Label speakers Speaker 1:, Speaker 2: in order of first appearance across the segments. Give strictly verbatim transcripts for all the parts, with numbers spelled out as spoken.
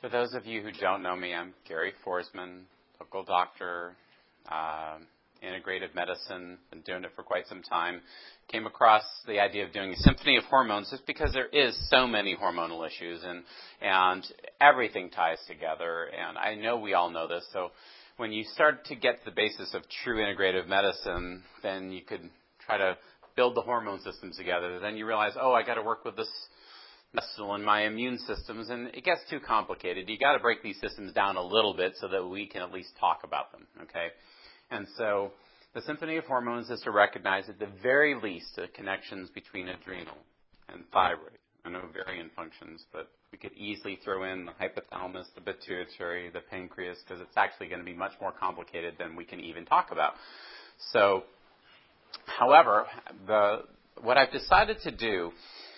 Speaker 1: For those of you who don't know me, I'm Gary Forsman, local doctor, uh, integrative medicine, been doing it for quite some time. Came across the idea of doing a symphony of hormones just because there is so many hormonal issues and, and everything ties together. And I know we all know this, so when you start to get to the basis of true integrative medicine, then you could try to build the hormone systems together. Then you realize, oh, I got to work with this muscle and my immune systems, and it gets too complicated. You got to break these systems down a little bit so that we can at least talk about them, okay? And so the symphony of hormones is to recognize at the very least the connections between adrenal and thyroid and ovarian functions, but we could easily throw in the hypothalamus, the pituitary, the pancreas, because it's actually going to be much more complicated than we can even talk about. So, however, the, what I've decided to do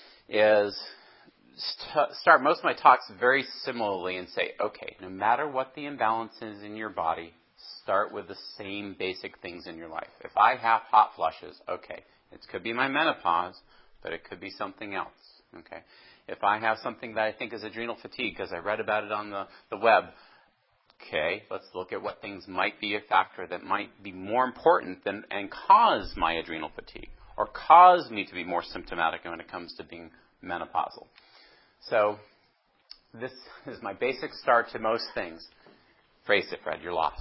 Speaker 1: is st- start most of my talks very similarly and say, okay, no matter what the imbalance is in your body, start with the same basic things in your life. If I have hot flushes, okay, it could be my menopause, but it could be something else, okay? If I have something that I think is adrenal fatigue because I read about it on the, the web, okay, let's look at what things might be a factor that might be more important than and cause my adrenal fatigue or cause me to be more symptomatic when it comes to being menopausal. So this is my basic start to most things. Face it, Fred, you're lost.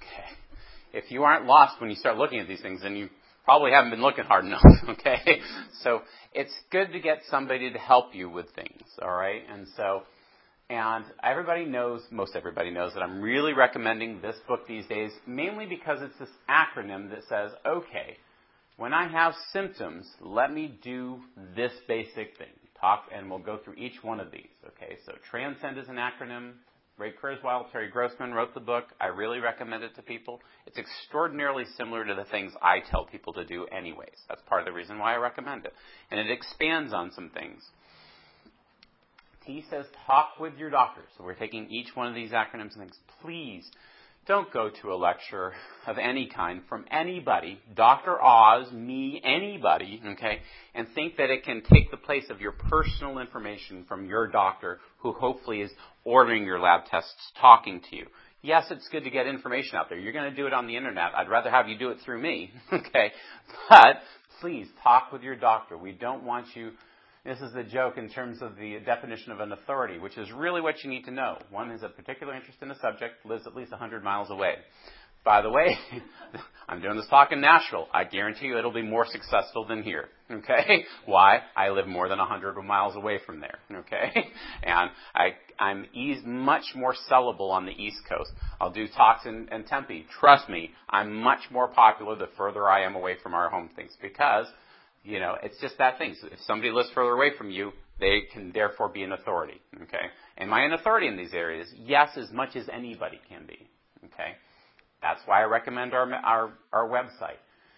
Speaker 1: Okay. If you aren't lost when you start looking at these things, then you probably haven't been looking hard enough. Okay. So it's good to get somebody to help you with things. All right. And so, and everybody knows, most everybody knows that I'm really recommending this book these days, mainly because it's this acronym that says, okay, when I have symptoms, let me do this basic thing. Talk, and we'll go through each one of these. Okay. So Transcend is an acronym. Ray Kurzweil, Terry Grossman wrote the book. I really recommend it to people. It's extraordinarily similar to the things I tell people to do anyways. That's part of the reason why I recommend it. And it expands on some things. T says talk with your doctor. So we're taking each one of these acronyms and things. Please don't go to a lecture of any kind from anybody, Doctor Oz, me, anybody, okay, and think that it can take the place of your personal information from your doctor who hopefully is ordering your lab tests, talking to you. Yes, it's good to get information out there. You're going to do it on the internet. I'd rather have you do it through me, okay, but please talk with your doctor. We don't want you... This is the joke in terms of the definition of an authority, which is really what you need to know. One has a particular interest in a subject, lives at least one hundred miles away. By the way, I'm doing this talk in Nashville. I guarantee you it'll be more successful than here. Okay? Why? I live more than one hundred miles away from there. Okay? And I, I'm eas- much more sellable on the East Coast. I'll do talks in, in Tempe. Trust me, I'm much more popular the further I am away from our home things because... You know, it's just that thing. So if somebody lives further away from you, they can therefore be an authority, okay? Am I an authority in these areas? Yes, as much as anybody can be, okay? That's why I recommend our, our, our website.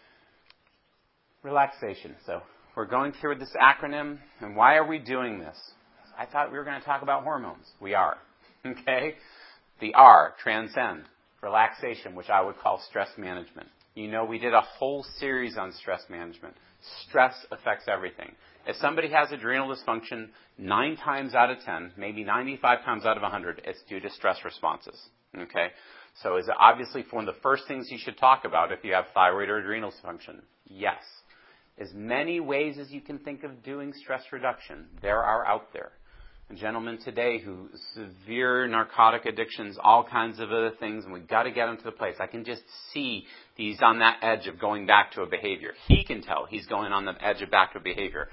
Speaker 1: Relaxation. So we're going through this acronym, and why are we doing this? I thought we were going to talk about hormones. We are, okay? The R, transcend. Relaxation, which I would call stress management. You know, we did a whole series on stress management. Stress affects everything. If somebody has adrenal dysfunction, nine times out of ten, maybe ninety-five times out of one hundred, it's due to stress responses. Okay? So is it obviously one of the first things you should talk about if you have thyroid or adrenal dysfunction? Yes. As many ways as you can think of doing stress reduction, there are out there. A gentleman today who severe narcotic addictions, all kinds of other things, and we've got to get him to the place. I can just see he's on that edge of going back to a behavior. He can tell he's going on the edge of back to a behavior.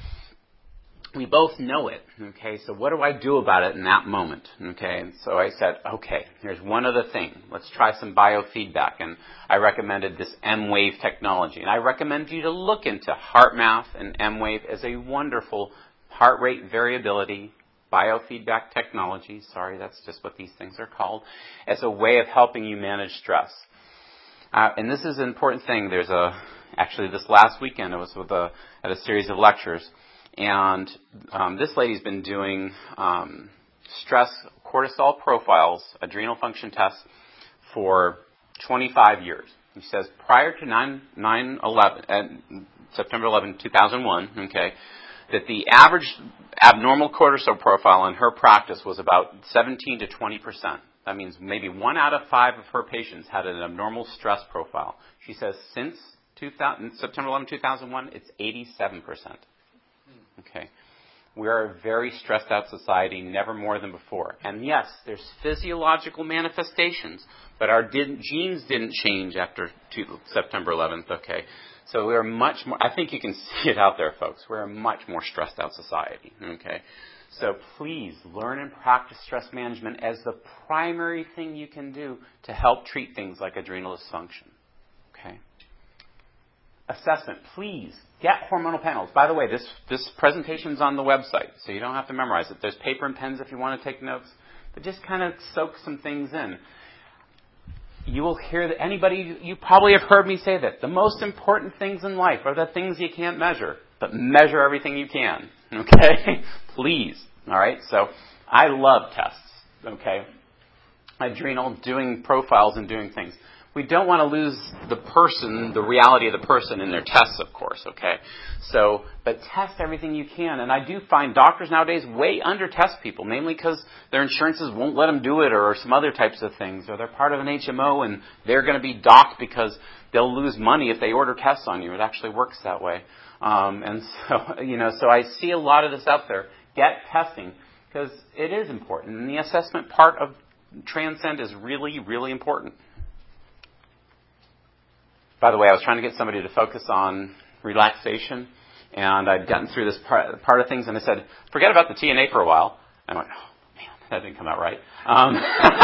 Speaker 1: We both know it, okay? So what do I do about it in that moment, okay? And so I said, okay, here's one other thing. Let's try some biofeedback. And I recommended this M-Wave technology. And I recommend you to look into HeartMath and M-Wave as a wonderful heart rate variability biofeedback technology, sorry, that's just what these things are called, as a way of helping you manage stress. Uh, and this is an important thing. There's a, actually this last weekend I was with a, at a series of lectures, and um, this lady's been doing um, stress cortisol profiles, adrenal function tests, for twenty-five years. He says prior to nine eleven, uh, September eleventh, two thousand one, okay, that the average abnormal cortisol profile in her practice was about seventeen to twenty percent. That means maybe one out of five of her patients had an abnormal stress profile. She says since two thousand, September eleventh, two thousand one, it's eighty-seven percent. Okay. We are a very stressed out society, never more than before. And yes, there's physiological manifestations, but our did, genes didn't change after two, September eleventh, okay? So we're much more, I think you can see it out there, folks. We're a much more stressed out society, okay? So please learn and practice stress management as the primary thing you can do to help treat things like adrenal dysfunction, okay? Assessment, please get hormonal panels. By the way, this, this presentation's on the website, so you don't have to memorize it. There's paper and pens if you want to take notes, but just kind of soak some things in. You will hear that anybody, you probably have heard me say that. The most important things in life are the things you can't measure, but measure everything you can, okay? Please, all right? So I love tests, okay? Adrenal, doing profiles and doing things. We don't want to lose the person, the reality of the person in their tests, of course, okay? So, but test everything you can. And I do find doctors nowadays way under-test people, mainly because their insurances won't let them do it or some other types of things. Or they're part of an H M O and they're going to be docked because they'll lose money if they order tests on you. It actually works that way. Um, and so, you know, so I see a lot of this out there. Get testing because it is important. And the assessment part of Transcend is really, really important. By the way, I was trying to get somebody to focus on relaxation, and I'd gotten through this part, part of things, and I said, forget about the T N A for a while. And I went, oh, man, that didn't come out right. Um,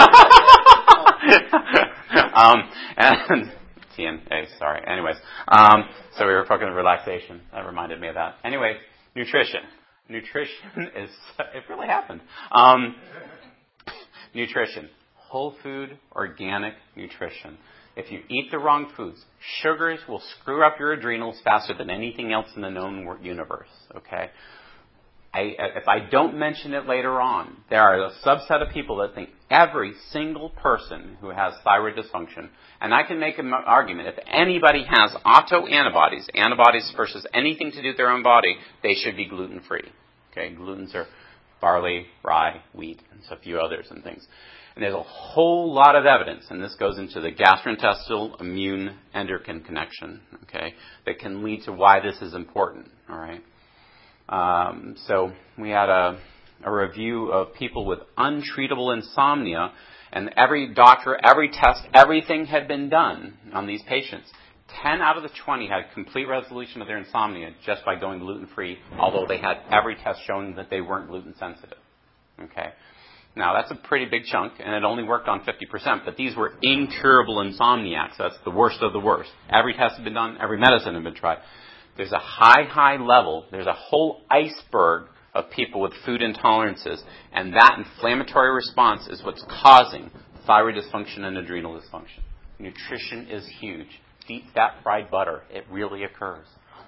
Speaker 1: um, and T N A, sorry. Anyways, um, so we were focusing on relaxation. That reminded me of that. Anyway, nutrition. Nutrition is, it really happened. Um, nutrition. Whole food, organic nutrition. If you eat the wrong foods, sugars will screw up your adrenals faster than anything else in the known universe, okay? I, if I don't mention it later on, there are a subset of people that think every single person who has thyroid dysfunction, and I can make an argument, if anybody has autoantibodies, antibodies versus anything to do with their own body, they should be gluten-free, okay? Glutens are barley, rye, wheat, and so a few others and things. And there's a whole lot of evidence, and this goes into the gastrointestinal immune endocrine connection, okay, that can lead to why this is important, all right? Um, so we had a, a review of people with untreatable insomnia, and every doctor, every test, everything had been done on these patients. ten out of the twenty had complete resolution of their insomnia just by going gluten-free, although they had every test showing that they weren't gluten sensitive, okay? Now, that's a pretty big chunk, and it only worked on fifty percent, but these were incurable insomniacs. That's the worst of the worst. Every test had been done, every medicine had been tried. There's a high, high level, there's a whole iceberg of people with food intolerances, and that inflammatory response is what's causing thyroid dysfunction and adrenal dysfunction. Nutrition is huge. Deep fat fried butter, it really occurs.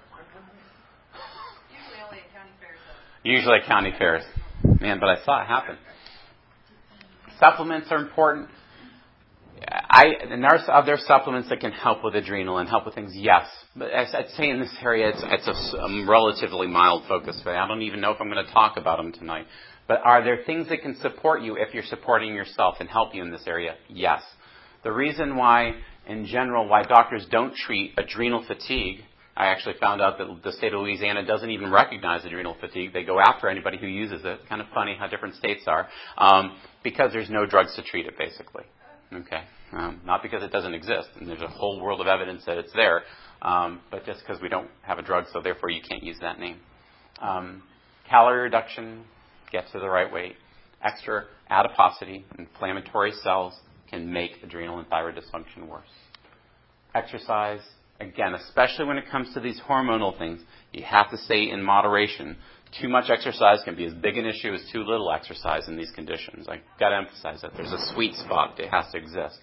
Speaker 2: Usually only at county fairs, though.
Speaker 1: Usually at county fairs. Man, but I saw it happen. Supplements are important. I, and there are other supplements that can help with adrenal and help with things, yes. But as I'd say in this area, it's, it's a, a relatively mild focus. I don't even know if I'm going to talk about them tonight. But are there things that can support you if you're supporting yourself and help you in this area? Yes. The reason why, in general, why doctors don't treat adrenal fatigue, I actually found out that the state of Louisiana doesn't even recognize adrenal fatigue. They go after anybody who uses it. Kind of funny how different states are. Um, because there's no drugs to treat it, basically. Okay? Um, not because it doesn't exist. And there's a whole world of evidence that it's there. Um, but just because we don't have a drug, so therefore you can't use that name. Um, calorie reduction, get to the right weight. Extra adiposity, inflammatory cells can make adrenal and thyroid dysfunction worse. Exercise. Again, especially when it comes to these hormonal things, you have to stay in moderation. Too much exercise can be as big an issue as too little exercise in these conditions. I've got to emphasize that. There's a sweet spot. It has to exist.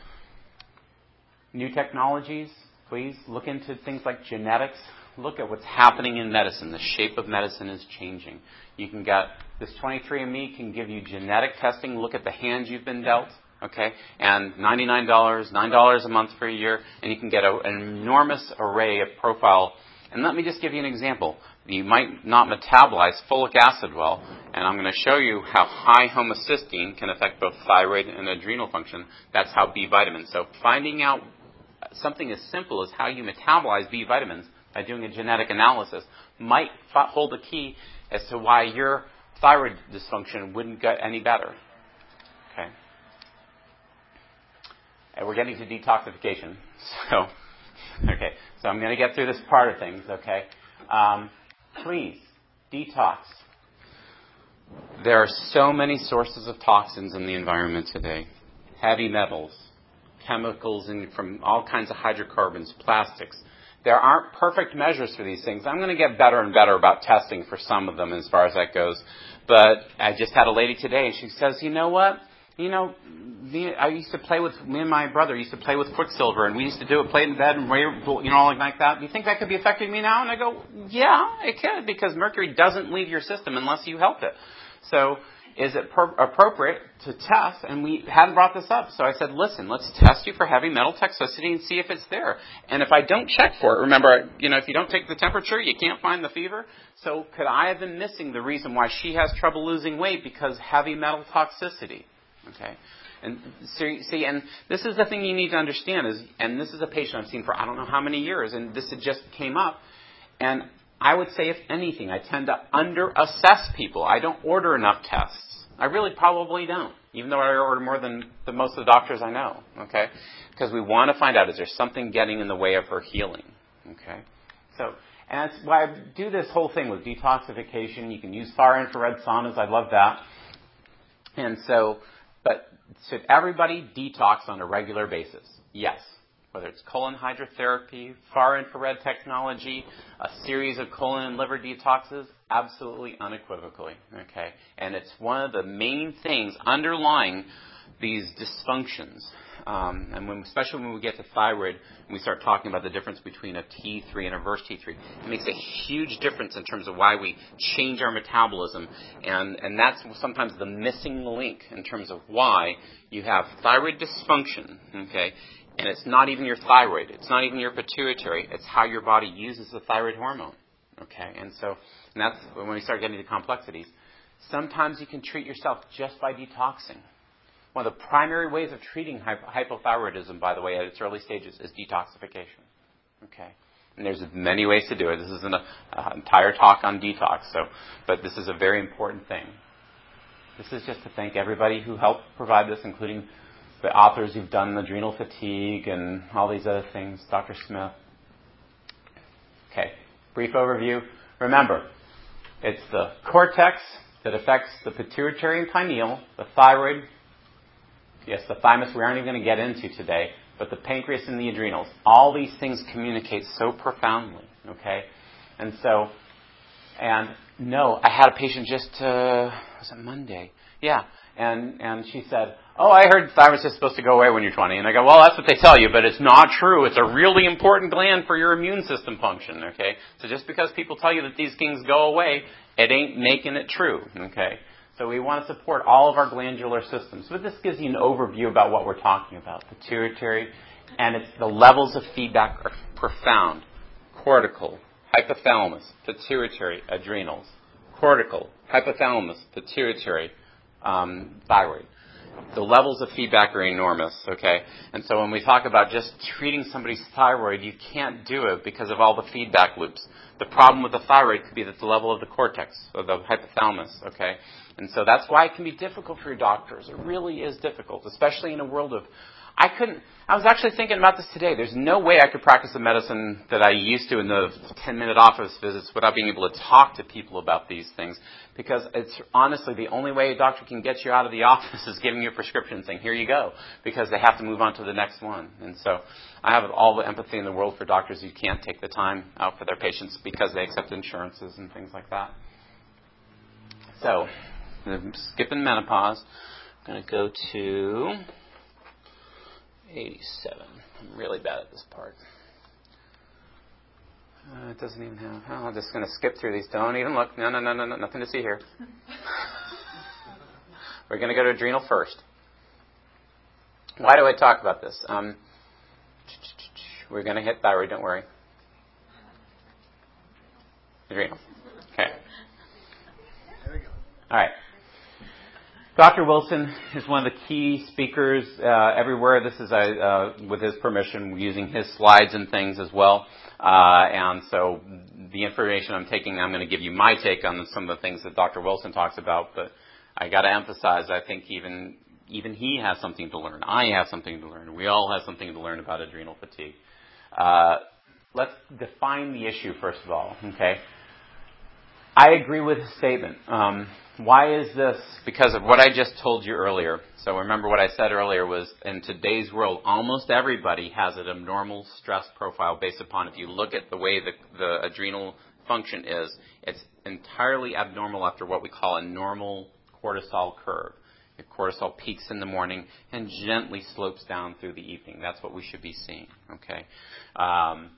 Speaker 1: New technologies, please look into things like genetics. Look at what's happening in medicine. The shape of medicine is changing. You can get, this twenty-three and me can give you genetic testing. Look at the hand you've been dealt. Okay, and ninety-nine dollars, nine dollars a month for a year, and you can get a, an enormous array of profile And let me just give you an example. You might not metabolize folic acid well, and I'm going to show you how high homocysteine can affect both thyroid and adrenal function. That's how B vitamins. So finding out something as simple as how you metabolize B vitamins by doing a genetic analysis might f- hold a key as to why your thyroid dysfunction wouldn't get any better. Okay. And we're getting to detoxification. So, okay. So I'm going to get through this part of things, okay? Um, please, detox. There are so many sources of toxins in the environment today. Heavy metals, chemicals in, from all kinds of hydrocarbons, plastics. There aren't perfect measures for these things. I'm going to get better and better about testing for some of them as far as that goes. But I just had a lady today, and she says, you know what? You know, me, I used to play with, me and my brother used to play with Quicksilver, and we used to do it, play in bed, and you know, like that. Do you think that could be affecting me now? And I go, yeah, it could, because mercury doesn't leave your system unless you help it. So is it per- appropriate to test? And we hadn't brought this up. So I said, listen, let's test you for heavy metal toxicity and see if it's there. And if I don't check for it, remember, you know, if you don't take the temperature, you can't find the fever. So could I have been missing the reason why she has trouble losing weight? Because heavy metal toxicity. Okay. And so, see, and this is the thing you need to understand is, and this is a patient I've seen for I don't know how many years, and this had just came up. And I would say, if anything, I tend to under-assess people. I don't order enough tests. I really probably don't, even though I order more than the, most of the doctors I know, okay? Because we want to find out, is there something getting in the way of her healing, okay? So, and that's why I do this whole thing with detoxification. You can use far-infrared saunas. I love that. And so, but should everybody detox on a regular basis? Yes. Whether it's colon hydrotherapy, far-infrared technology, a series of colon and liver detoxes, absolutely unequivocally, okay? And it's one of the main things underlying these dysfunctions. Um, and when, especially when we get to thyroid and we start talking about the difference between a T three and a reverse T three, it makes a huge difference in terms of why we change our metabolism. And, and that's sometimes the missing link in terms of why you have thyroid dysfunction, okay? And it's not even your thyroid. It's not even your pituitary. It's how your body uses the thyroid hormone. Okay? And so and that's when we start getting to complexities. Sometimes you can treat yourself just by detoxing. One of the primary ways of treating hypothyroidism, by the way, at its early stages, is detoxification. Okay? And there's many ways to do it. This isn't an entire talk on detox, so but this is a very important thing. This is just to thank everybody who helped provide this, including the authors who've done adrenal fatigue and all these other things, Doctor Smith. Okay, brief overview. Remember, it's the cortex that affects the pituitary and pineal, the thyroid, yes, the thymus we aren't even going to get into today, but the pancreas and the adrenals. All these things communicate so profoundly, okay? And so, and no, I had a patient just, uh, was it Monday? Yeah. And and she said, oh, I heard thyroid is supposed to go away when you're twenty. And I go, well, that's what they tell you, but it's not true. It's a really important gland for your immune system function, okay? So just because people tell you that these things go away, it ain't making it true, okay? So we want to support all of our glandular systems. But this gives you an overview about what we're talking about. Pituitary, and it's the levels of feedback are profound. Cortical, hypothalamus, pituitary, adrenals. Cortical, hypothalamus, pituitary, Um, thyroid. The levels of feedback are enormous, okay? And so when we talk about just treating somebody's thyroid, you can't do it because of all the feedback loops. The problem with the thyroid could be at the level of the cortex, or the hypothalamus, okay? And so that's why it can be difficult for your doctors. It really is difficult, especially in a world of... I couldn't... I was actually thinking about this today. There's no way I could practice the medicine that I used to in the ten-minute office visits without being able to talk to people about these things. Because it's honestly the only way a doctor can get you out of the office is giving you a prescription saying, here you go. Because they have to move on to the next one. And so I have all the empathy in the world for doctors who can't take the time out for their patients because they accept insurances and things like that. So, I'm skipping menopause. I'm going to go to... eighty-seven. I'm really bad at this part. Uh, it doesn't even have... Oh, I'm just going to skip through these. Don't even look. No, no, no, no, no. Nothing to see here. We're going to go to adrenal first. Why do I talk about this? Um, we're going to hit thyroid, don't worry. Adrenal. Okay. There we go. All right. Doctor Wilson is one of the key speakers uh, everywhere. This is, uh, with his permission, using his slides and things as well. Uh, and so the information I'm taking, I'm going to give you my take on some of the things that Doctor Wilson talks about. But I got to emphasize, I think even even he has something to learn. I have something to learn. We all have something to learn about adrenal fatigue. Uh, let's define the issue first of all. Okay. I agree with his statement. Um, why is this? Because of what I just told you earlier. So remember what I said earlier was in today's world, almost everybody has an abnormal stress profile based upon, if you look at the way the, the adrenal function is, it's entirely abnormal after what we call a normal cortisol curve. Your cortisol peaks in the morning and gently slopes down through the evening. That's what we should be seeing. Okay. Um,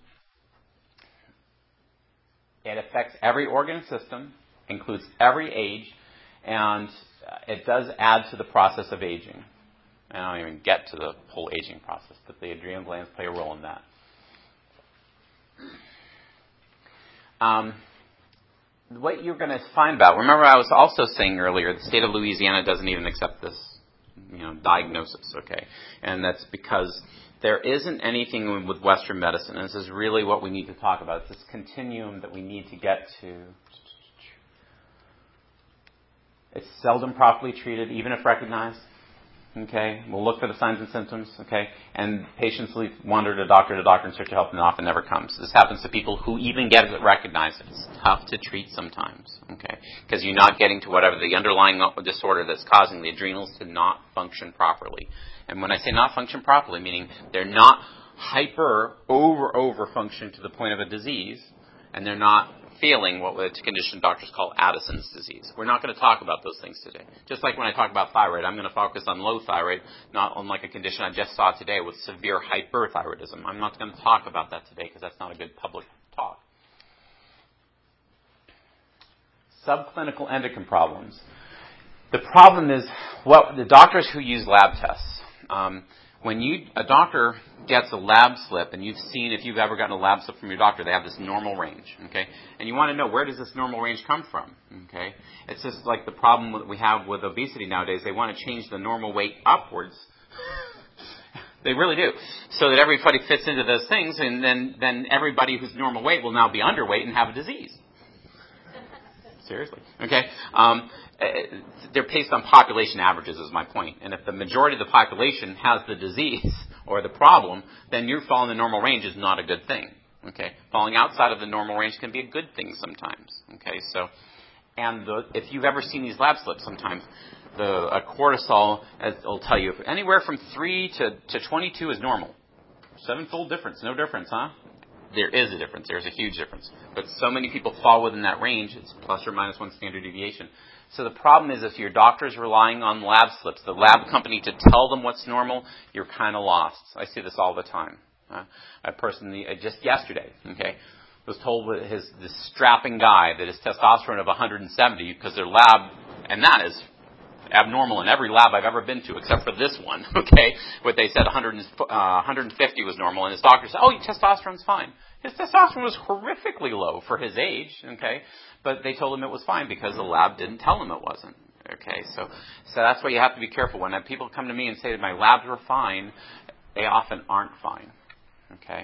Speaker 1: It affects every organ system, includes every age, and it does add to the process of aging. I don't even get to the whole aging process, but the adrenal glands play a role in that. Um, what you're going to find about, remember I was also saying earlier, the state of Louisiana doesn't even accept this, you know, diagnosis, okay? And that's because there isn't anything with Western medicine, and this is really what we need to talk about. It's this continuum that we need to get to. It's seldom properly treated, even if recognized. Okay, we'll look for the signs and symptoms. Okay, and patients wander to doctor to doctor in search of help, and often never comes. This happens to people who even get it recognized. It's tough to treat sometimes. Okay, because you're not getting to whatever the underlying disorder that's causing the adrenals to not function properly. And when I say not function properly, meaning they're not hyper over over function to the point of a disease, and they're not failing what the condition doctors call Addison's disease. We're not going to talk about those things today. Just like when I talk about thyroid, I'm going to focus on low thyroid, not on like a condition I just saw today with severe hyperthyroidism. I'm not going to talk about that today because that's not a good public talk. Subclinical endocrine problems. The problem is what the doctors who use lab tests. Um, When you a doctor gets a lab slip, and you've seen if you've ever gotten a lab slip from your doctor, they have this normal range, okay? And you want to know, where does this normal range come from, okay? It's just like the problem that we have with obesity nowadays. They want to change the normal weight upwards. They really do. So that everybody fits into those things, and then, then everybody who's normal weight will now be underweight and have a disease. Seriously. Okay? Um, they're based on population averages is my point. And if the majority of the population has the disease or the problem, then you falling in the normal range is not a good thing. Okay? Falling outside of the normal range can be a good thing sometimes. Okay? So, and the, if you've ever seen these lab slips sometimes, the a cortisol, as it'll tell you, anywhere from three to, to twenty-two is normal. Sevenfold difference. No difference, huh? There is a difference. There's a huge difference. But so many people fall within that range, it's plus or minus one standard deviation. So the problem is if your doctor's relying on lab slips, the lab company to tell them what's normal, you're kind of lost. I see this all the time. Uh, a person uh, just yesterday, okay, was told with his this strapping guy that his testosterone of one hundred seventy because their lab, and that is abnormal in every lab I've ever been to except for this one, okay, what they said one hundred, uh, one hundred fifty was normal, and his doctor said, oh, your testosterone's fine. His testosterone was horrifically low for his age, okay, but they told him it was fine because the lab didn't tell him it wasn't, okay, so so that's why you have to be careful. When people come to me and say that my labs were fine, they often aren't fine, okay.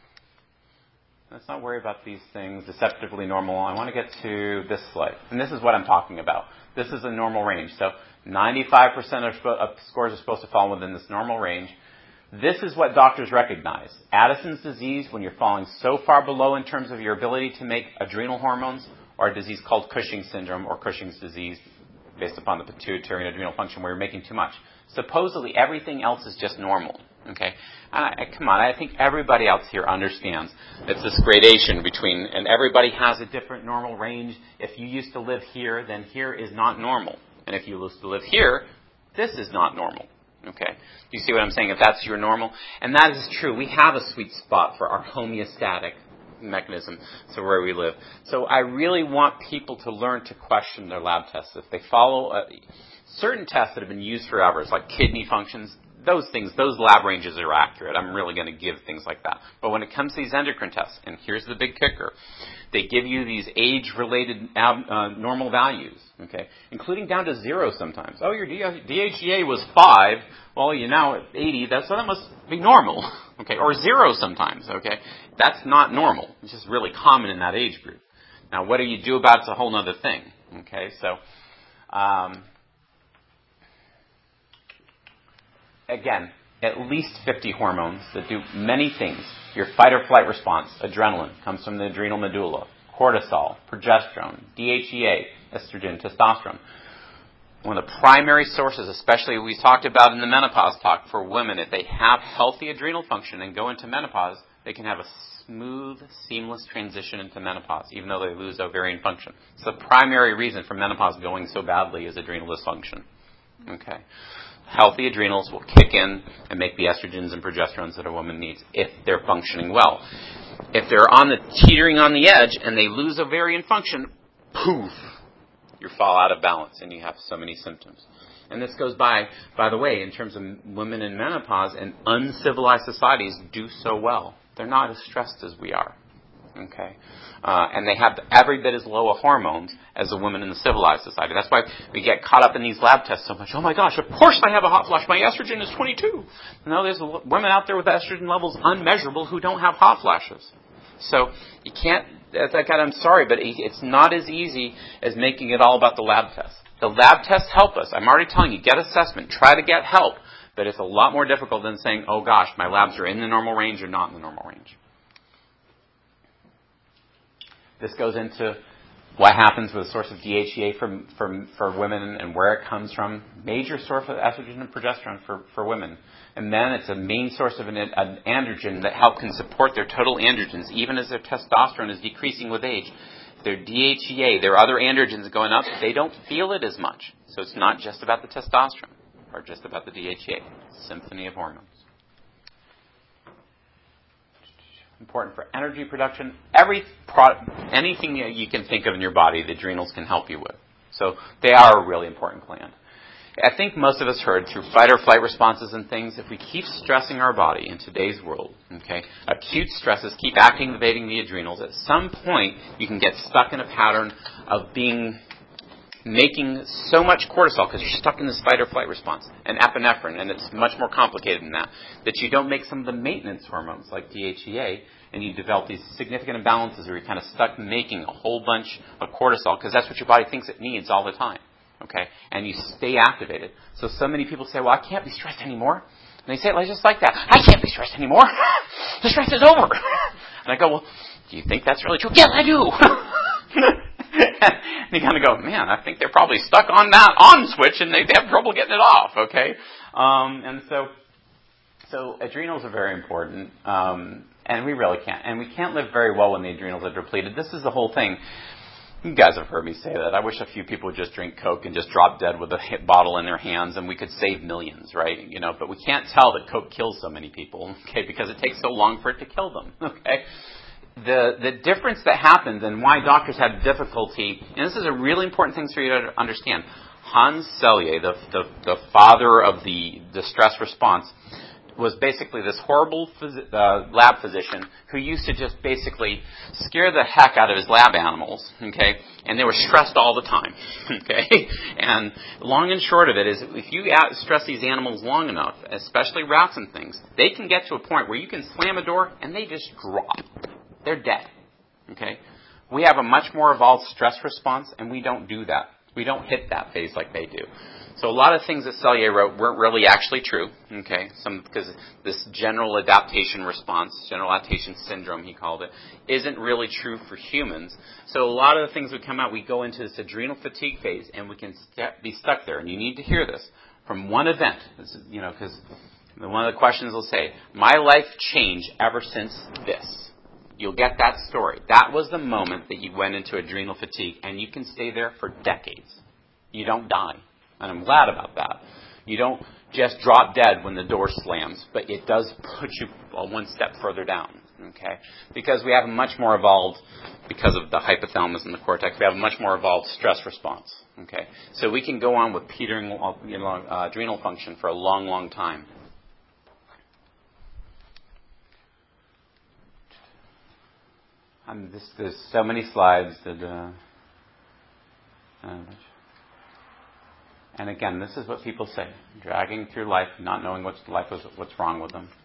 Speaker 1: Let's not worry about these things, deceptively normal. I want to get to this slide, and this is what I'm talking about. This is a normal range, so ninety-five percent of scores are supposed to fall within this normal range. This is what doctors recognize. Addison's disease, when you're falling so far below in terms of your ability to make adrenal hormones, or a disease called Cushing's syndrome or Cushing's disease, based upon the pituitary and adrenal function where you're making too much. Supposedly everything else is just normal. Okay, I, I, come on, I think everybody else here understands it's this gradation between, and everybody has a different normal range. If you used to live here, then here is not normal. And if you used to live here, this is not normal. Okay, do you see what I'm saying? If that's your normal, and that is true. We have a sweet spot for our homeostatic mechanism, so where we live. So I really want people to learn to question their lab tests. If they follow uh, certain tests that have been used forever, it's like kidney functions, those things, those lab ranges are accurate. I'm really going to give things like that. But when it comes to these endocrine tests, and here's the big kicker, they give you these age-related ab, uh, normal values, okay, including down to zero sometimes. Oh, your D H E A was five. Well, you're now at eighty. That's, so that must be normal, okay, or zero sometimes, okay. That's not normal. It's just really common in that age group. Now, what do you do about it? It's a whole other thing, okay. So, um, again, at least fifty hormones that do many things. Your fight or flight response, adrenaline, comes from the adrenal medulla. Cortisol, progesterone, D H E A, estrogen, testosterone. One of the primary sources, especially we talked about in the menopause talk for women, if they have healthy adrenal function and go into menopause, they can have a smooth, seamless transition into menopause, even though they lose ovarian function. It's the primary reason for menopause going so badly is adrenal dysfunction. Okay. Healthy adrenals will kick in and make the estrogens and progesterones that a woman needs if they're functioning well. If they're on the teetering on the edge and they lose ovarian function, poof, you fall out of balance and you have so many symptoms. And this goes by, by the way, in terms of women in menopause, and uncivilized societies do so well. They're not as stressed as we are. Okay, uh, and they have every bit as low a hormones as the women in the civilized society. That's why we get caught up in these lab tests so much. Oh my gosh, of course I have a hot flash. My estrogen is twenty-two. No, there's women out there with estrogen levels unmeasurable who don't have hot flashes. So you can't, again, I'm sorry, but it's not as easy as making it all about the lab tests. The lab tests help us. I'm already telling you, get assessment, try to get help. But it's a lot more difficult than saying, oh gosh, my labs are in the normal range or not in the normal range. This goes into what happens with the source of D H E A for, for, for women and where it comes from. Major source of estrogen and progesterone for, for women. And then it's a main source of an, an androgen that help can support their total androgens, even as their testosterone is decreasing with age. Their D H E A, their other androgens going up, they don't feel it as much. So it's not just about the testosterone or just about the D H E A. Symphony of hormones. Important for energy production. Every pro- anything that you can think of in your body, the adrenals can help you with. So they are a really important gland. I think most of us heard through fight or flight responses and things, if we keep stressing our body in today's world, okay, acute stresses keep activating the adrenals, at some point you can get stuck in a pattern of being making so much cortisol because you're stuck in this fight or flight response, and epinephrine, and it's much more complicated than that, that you don't make some of the maintenance hormones like D H E A, and you develop these significant imbalances where you're kind of stuck making a whole bunch of cortisol because that's what your body thinks it needs all the time, okay, and you stay activated. So so many people say, well, I can't be stressed anymore. And they say it just like that. I can't be stressed anymore. The stress is over. And I go, well, do you think that's really true? Yes, I do. And you kind of go, man, I think they're probably stuck on that on switch and they have trouble getting it off, okay? Um, and so, so adrenals are very important, um, and we really can't. And we can't live very well when the adrenals are depleted. This is the whole thing. You guys have heard me say that. I wish a few people would just drink Coke and just drop dead with a bottle in their hands, and we could save millions, right? You know, but we can't tell that Coke kills so many people, okay, because it takes so long for it to kill them, okay? The the difference that happens and why doctors have difficulty, and this is a really important thing for you to understand. Hans Selye, the the, the father of the, the stress response, was basically this horrible phys- uh, lab physician who used to just basically scare the heck out of his lab animals, okay? And they were stressed all the time, okay? And long and short of it is, if you stress these animals long enough, especially rats and things, they can get to a point where you can slam a door and they just drop. They're dead, okay? We have a much more evolved stress response, and we don't do that. We don't hit that phase like they do. So a lot of things that Selye wrote weren't really actually true, okay? Some because this general adaptation response, general adaptation syndrome, he called it, isn't really true for humans. So a lot of the things that come out, we go into this adrenal fatigue phase, and we can st- be stuck there. And you need to hear this from one event, this is, you know, because one of the questions will say, "My life changed ever since this." You'll get that story. That was the moment that you went into adrenal fatigue, and you can stay there for decades. You don't die. And I'm glad about that. You don't just drop dead when the door slams, but it does put you one step further down, okay? Because we have a much more evolved, because of the hypothalamus and the cortex, we have a much more evolved stress response, okay? So we can go on with petering you know, uh, adrenal function for a long, long time. Um, this, there's so many slides that. Uh, uh, and again, this is what people say: dragging through life, not knowing what's life was, what's wrong with them.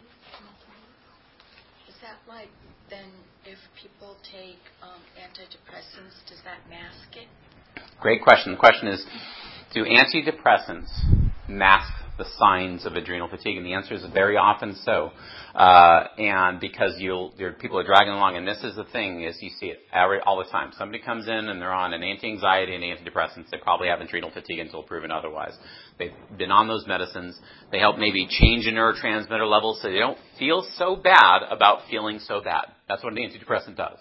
Speaker 3: Is that like then, if people take um, antidepressants, does that mask it?
Speaker 1: Great question. The question is, do antidepressants mask the signs of adrenal fatigue? And the answer is very often so. Uh, and because you'll, your, people are dragging along, and this is the thing, is you see it every, all the time. Somebody comes in and they're on an anti-anxiety and antidepressants. They probably have adrenal fatigue until proven otherwise. They've been on those medicines. They help maybe change a neurotransmitter level so they don't feel so bad about feeling so bad. That's what an antidepressant does.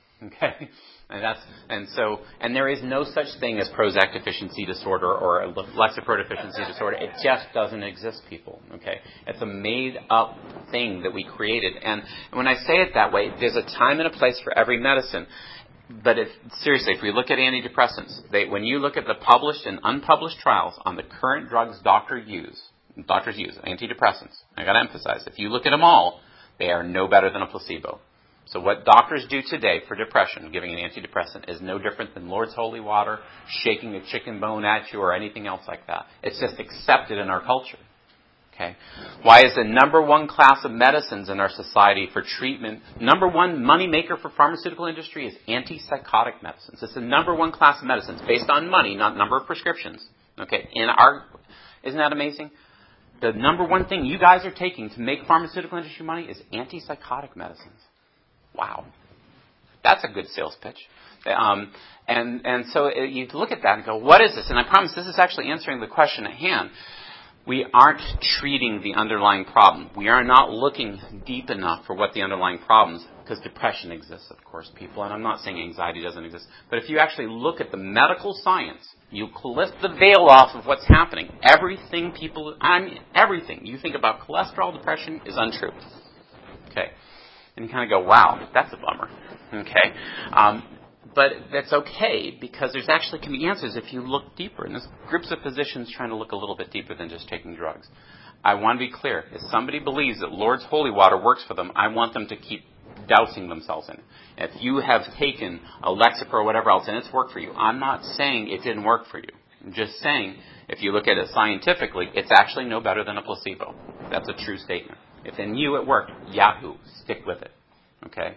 Speaker 1: Okay? And that's and so and there is no such thing as Prozac deficiency disorder or a Lexapro deficiency disorder. It just doesn't exist, people. Okay, it's a made-up thing that we created. And when I say it that way, there's a time and a place for every medicine. But if, seriously, if we look at antidepressants, they, when you look at the published and unpublished trials on the current drugs doctors use, doctors use antidepressants. I got to emphasize, if you look at them all, they are no better than a placebo. So what doctors do today for depression, giving an antidepressant, is no different than Lord's holy water, shaking a chicken bone at you, or anything else like that. It's just accepted in our culture. Okay? Why is the number one class of medicines in our society for treatment, number one money maker for pharmaceutical industry is antipsychotic medicines. It's the number one class of medicines based on money, not number of prescriptions. Okay? In our, isn't that amazing? The number one thing you guys are taking to make pharmaceutical industry money is antipsychotic medicines. Wow. That's a good sales pitch. Um, and, and so it, you look at that and go, what is this? And I promise this is actually answering the question at hand. We aren't treating the underlying problem. We are not looking deep enough for what the underlying problems, because depression exists, of course, people. And I'm not saying anxiety doesn't exist. But if you actually look at the medical science, you lift the veil off of what's happening. Everything people, I mean, everything you think about cholesterol, depression is untrue. Okay. And you kind of go, wow, that's a bummer. Okay? Um, but that's okay, because there's actually can be answers if you look deeper. And there's groups of physicians trying to look a little bit deeper than just taking drugs. I want to be clear. If somebody believes that Lord's holy water works for them, I want them to keep dousing themselves in it. If you have taken a Lexapro or whatever else and it's worked for you, I'm not saying it didn't work for you. I'm just saying, if you look at it scientifically, it's actually no better than a placebo. That's a true statement. If in you it worked, yahoo, stick with it. Okay?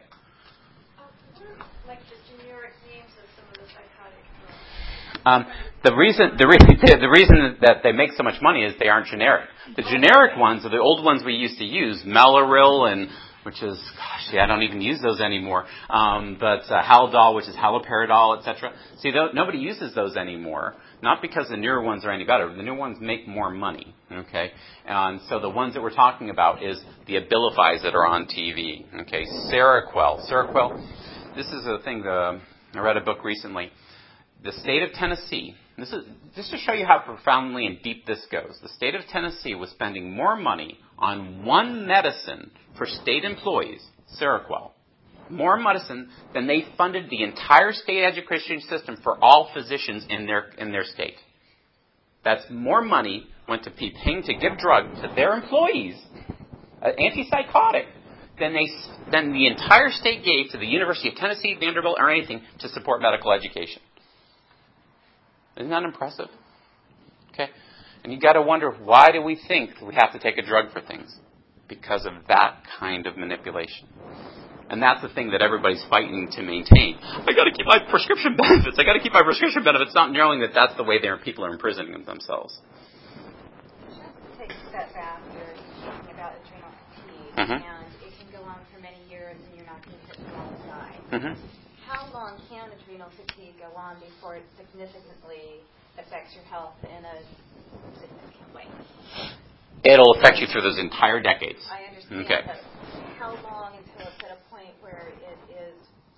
Speaker 2: Like the generic names of some of the psychotic drugs.
Speaker 1: Um, the reason the, re- the reason that they make so much money is they aren't generic. The generic ones are the old ones we used to use, Mellaril, and which is, gosh, yeah, I don't even use those anymore. Um, but uh, Haldol, which is haloperidol, et cetera. See, th- nobody uses those anymore. Not because the newer ones are any better. The newer ones make more money, okay? And so the ones that we're talking about is the Abilifys that are on T V, okay? Seroquel. Seroquel, this is a thing, the, I read a book recently. The state of Tennessee, this is just to show you how profoundly and deep this goes. The state of Tennessee was spending more money on one medicine for state employees, Seroquel, more medicine than they funded the entire state education system for all physicians in their in their state. That's more money went to be paying to give drugs to their employees, uh, antipsychotic, than they than the entire state gave to the University of Tennessee, Vanderbilt, or anything to support medical education. Isn't that impressive? Okay, and you got to wonder, why do we think we have to take a drug for things? Because of that kind of manipulation. And that's the thing that everybody's fighting to maintain. I got to keep my prescription benefits. I got to keep my prescription benefits, not knowing that that's the way their people are imprisoning themselves.
Speaker 2: Just to take a step back, you're talking about adrenal fatigue,
Speaker 1: Mm-hmm.
Speaker 2: and it can go on for many years, and you're not going to hit the wrong side.
Speaker 1: Mm-hmm.
Speaker 2: How long can adrenal fatigue go on before it significantly affects your health in a significant way?
Speaker 1: It'll affect you through those entire decades.
Speaker 2: I understand,
Speaker 1: Okay.
Speaker 2: but how long until it's at a point where it is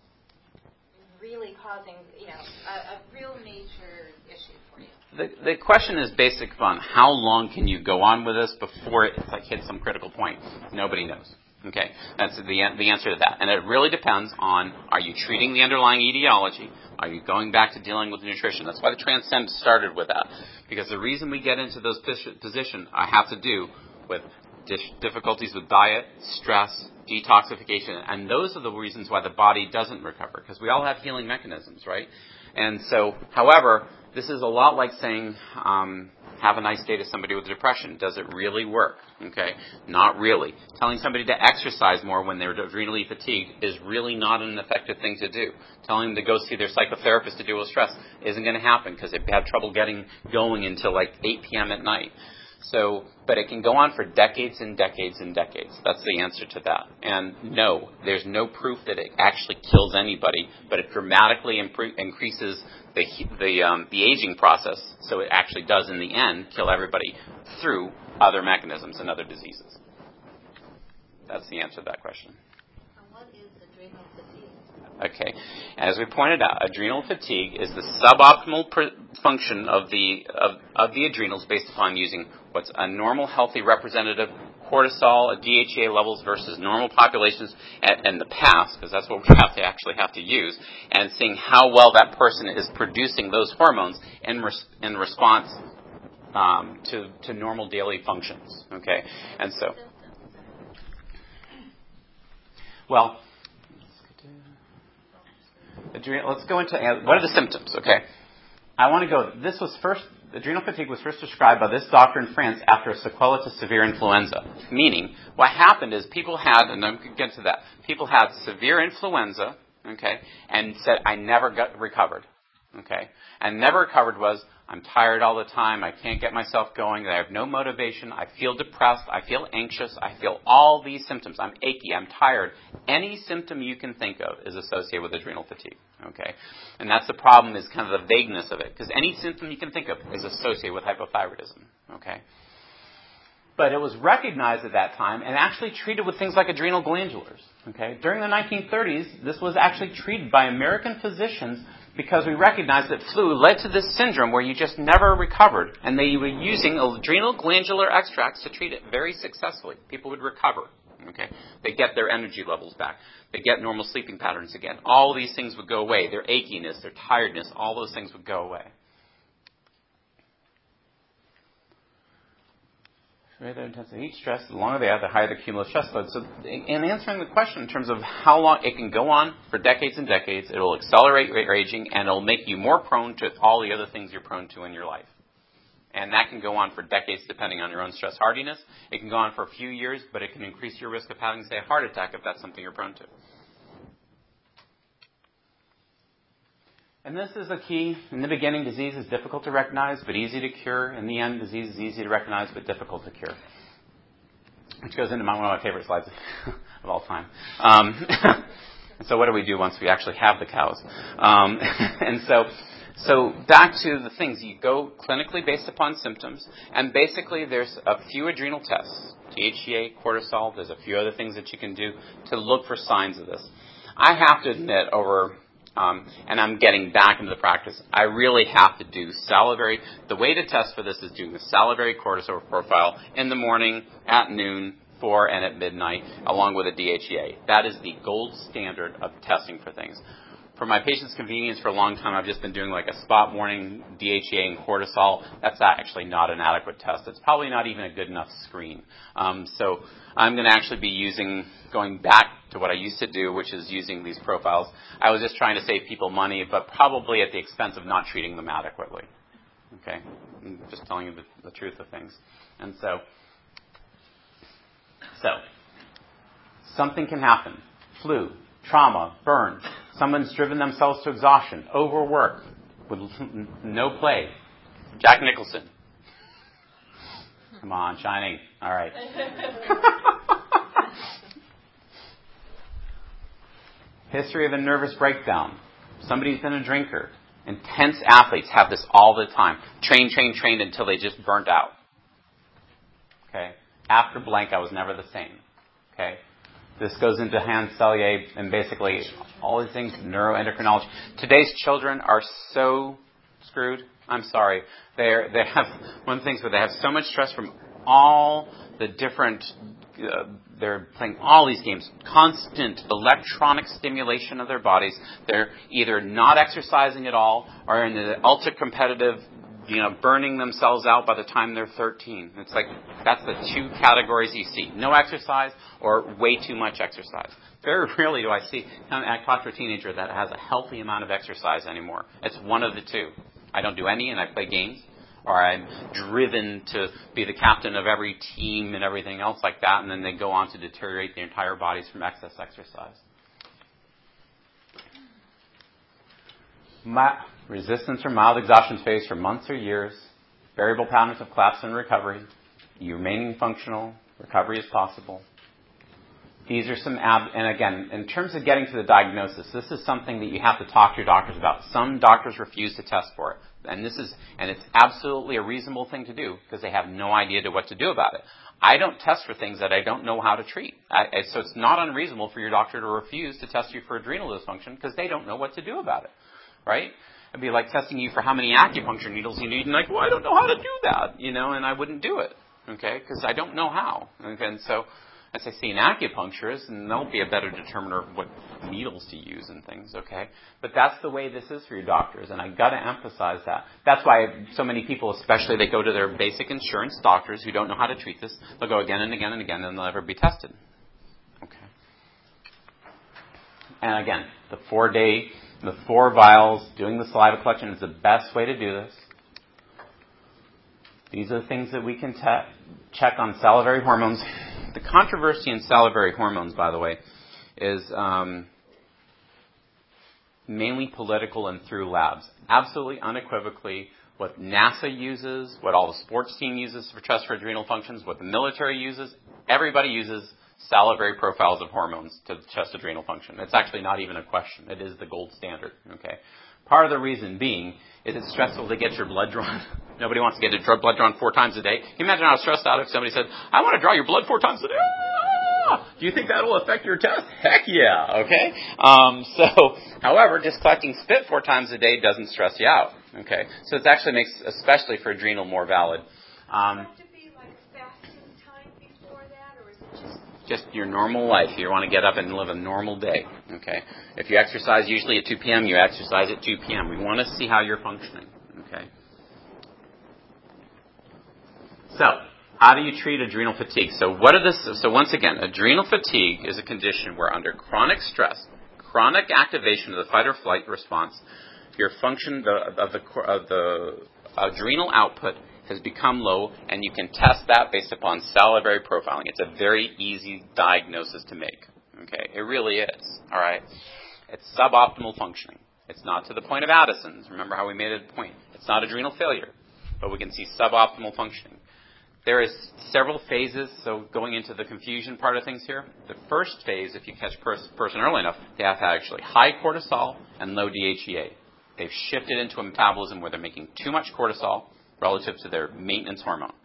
Speaker 2: really causing, you know, a, a real major issue for you?
Speaker 1: The, the question is basic on how long can you go on with this before it like hits some critical point. Nobody knows. Okay, that's the the answer to that. And it really depends on, are you treating the underlying etiology? Are you going back to dealing with nutrition? That's why the Transcend started with that. Because the reason we get into those positions I have to do with difficulties with diet, stress, detoxification, and those are the reasons why the body doesn't recover, because we all have healing mechanisms, right? And so, however, this is a lot like saying, um, have a nice day to somebody with depression. Does it really work? Okay, not really. Telling somebody to exercise more when they're adrenally fatigued is really not an effective thing to do. Telling them to go see their psychotherapist to deal with stress isn't going to happen because they've had trouble getting going until like eight p.m. at night. So, but it can go on for decades and decades and decades. That's the answer to that. And no, there's no proof that it actually kills anybody, but it dramatically impro- increases the the um, the aging process. So it actually does, in the end, kill everybody through other mechanisms and other diseases. That's the answer to that question.
Speaker 2: And what is adrenal fatigue?
Speaker 1: Okay, as we pointed out, adrenal fatigue is the suboptimal pr- function of the of, of the adrenals based upon using what's a normal, healthy, representative cortisol, D H E A levels versus normal populations at, in the past, because that's what we have to actually have to use, and seeing how well that person is producing those hormones in res- in response um, to to normal daily functions. Okay, and so, well. Let's go into, what are the symptoms, okay? I want to go, this was first, adrenal fatigue was first described by this doctor in France after a sequela to severe influenza. Meaning, what happened is people had, and I'm going to get to that, people had severe influenza, okay, and said, I never got recovered, okay? And never recovered was, I'm tired all the time, I can't get myself going, I have no motivation, I feel depressed, I feel anxious, I feel all these symptoms. I'm achy, I'm tired. Any symptom you can think of is associated with adrenal fatigue, okay? And that's the problem, is kind of the vagueness of it, because any symptom you can think of is associated with hypothyroidism, okay? But it was recognized at that time and actually treated with things like adrenal glandulars, okay? During the nineteen thirties, this was actually treated by American physicians because we recognized that flu led to this syndrome where you just never recovered. And they were using adrenal glandular extracts to treat it very successfully. People would recover. Okay, they get their energy levels back. They get normal sleeping patterns again. All these things would go away. Their achiness, their tiredness, all those things would go away. Greater intensity heat stress, the longer they are, the higher the cumulative stress load. So in answering the question in terms of how long it can go on for decades and decades, it will accelerate your aging and it will make you more prone to all the other things you're prone to in your life. And that can go on for decades depending on your own stress hardiness. It can go on for a few years, but it can increase your risk of having, say, a heart attack if that's something you're prone to. And this is a key. In the beginning, disease is difficult to recognize, but easy to cure. In the end, disease is easy to recognize, but difficult to cure. Which goes into my, one of my favorite slides of all time. Um, so what do we do once we actually have the cows? Um, and so, so back to the things. You go clinically based upon symptoms, and basically there's a few adrenal tests. D H E A, cortisol, there's a few other things that you can do to look for signs of this. I have to admit, over... Um, and I'm getting back into the practice, I really have to do salivary. The way to test for this is doing the salivary cortisol profile in the morning, at noon, four, and at midnight, along with a D H E A. That is the gold standard of testing for things. For my patients' convenience, for a long time, I've just been doing like a spot morning D H E A and cortisol. That's actually not an adequate test. It's probably not even a good enough screen. Um, so I'm going to actually be using, going back to what I used to do, which is using these profiles. I was just trying to save people money, but probably at the expense of not treating them adequately. Okay? I'm just telling you the, the truth of things. And so, so, something can happen. Flu, trauma, burn. Someone's driven themselves to exhaustion, overwork, with no play. Jack Nicholson. Come on, Shining. All right. History of a nervous breakdown. Somebody's been a drinker. Intense athletes have this all the time. Train, train, train until they just burnt out. Okay? After blank, I was never the same. Okay? This goes into Hans Selye and basically all these things, neuroendocrinology. Today's children are so screwed. I'm sorry. They're, they have one of the things where they have so much stress from all the different, uh, they're playing all these games, constant electronic stimulation of their bodies. They're either not exercising at all or in an ultra-competitive you know, burning themselves out by the time they're thirteen. It's like, that's the two categories you see. No exercise or way too much exercise. Very rarely do I see, I talk to a teenager that has a healthy amount of exercise anymore. It's one of the two. I don't do any and I play games, or I'm driven to be the captain of every team and everything else like that, and then they go on to deteriorate their entire bodies from excess exercise. My, resistance or mild exhaustion phase for months or years, variable patterns of collapse and recovery, you remaining functional, recovery is possible. These are some, ab- and again, in terms of getting to the diagnosis, this is something that you have to talk to your doctors about. Some doctors refuse to test for it. And this is, and it's absolutely a reasonable thing to do because they have no idea to what to do about it. I don't test for things that I don't know how to treat. I, so it's not unreasonable for your doctor to refuse to test you for adrenal dysfunction because they don't know what to do about it. Right? It'd be like testing you for how many acupuncture needles you need, and like, well, I don't know how to do that, you know, and I wouldn't do it, okay, because I don't know how. Okay? And so, as I see an acupuncturist, and they'll be a better determiner of what needles to use and things, okay? But that's the way this is for your doctors, and I've got to emphasize that. That's why so many people, especially, they go to their basic insurance doctors who don't know how to treat this. They'll go again and again and again, and they'll never be tested. Okay. And again, the four-day, the four vials, doing the saliva collection is the best way to do this. These are the things that we can te- check on salivary hormones. The controversy in salivary hormones, by the way, is um, mainly political and through labs. Absolutely unequivocally, what NASA uses, what all the sports team uses for test for adrenal functions, what the military uses, everybody uses salivary profiles of hormones to test adrenal function. It's actually not even a question. It is the gold standard. Okay. Part of the reason being is it's stressful to get your blood drawn. Nobody wants to get your blood drawn four times a day. Can you imagine how stressed out if somebody said, I want to draw your blood four times a day? Ah! Do you think that will affect your test? Heck yeah, okay? Um, so, however, just collecting spit four times a day doesn't stress you out, okay? So it actually makes, especially for adrenal, more valid. Um, Just your normal life. You want to get up and live a normal day. Okay. If you exercise usually at two p.m., you exercise at two p.m. We want to see how you're functioning. Okay. So, how do you treat adrenal fatigue? So, what are this? So, once again, adrenal fatigue is a condition where, under chronic stress, chronic activation of the fight or flight response, your function the, of the of the adrenal output has become low, and you can test that based upon salivary profiling. It's a very easy diagnosis to make. Okay, it really is. All right, it's suboptimal functioning. It's not to the point of Addison's. Remember how we made it a point. It's not adrenal failure, but we can see suboptimal functioning. There is several phases, so going into the confusion part of things here. The first phase, if you catch a pers- person early enough, they have actually high cortisol and low D H E A. They've shifted into a metabolism where they're making too much cortisol relative to their maintenance hormone.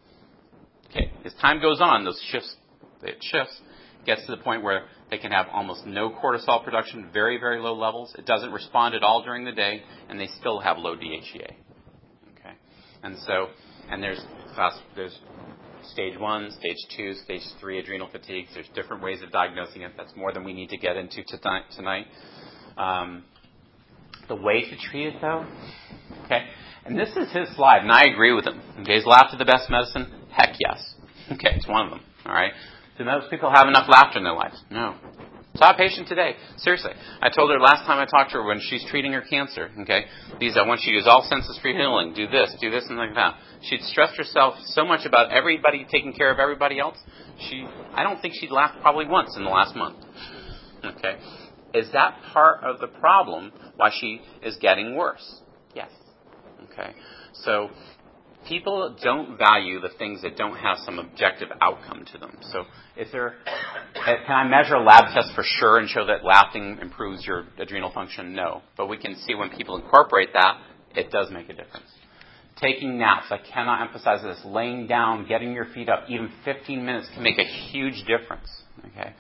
Speaker 1: Okay, as time goes on, those shifts, it shifts, gets to the point where they can have almost no cortisol production, very, very low levels. It doesn't respond at all during the day, and they still have low D H E A. Okay, and so, and there's fast, there's stage one, stage two, stage three adrenal fatigue. There's different ways of diagnosing it. That's more than we need to get into tonight. tonight. Um, the way to treat it, though, okay. And this is his slide, and I agree with him. Okay, is laughter the best medicine? Heck yes. Okay, it's one of them. All right. Do most people have enough laughter in their lives? No. Saw a patient today. Seriously. I told her last time I talked to her when she's treating her cancer, okay, these, I want you to use all senses-free healing. Do this, do this, and like that. She'd stressed herself so much about everybody taking care of everybody else. She, I don't think she'd laughed probably once in the last month. Okay. Is that part of the problem why she is getting worse? Yes. Okay, so people don't value the things that don't have some objective outcome to them. So is there, can I measure a lab test for sure and show that laughing improves your adrenal function? No. But we can see when people incorporate that, it does make a difference. Taking naps, I cannot emphasize this. Laying down, getting your feet up, even fifteen minutes can make a huge difference. Okay.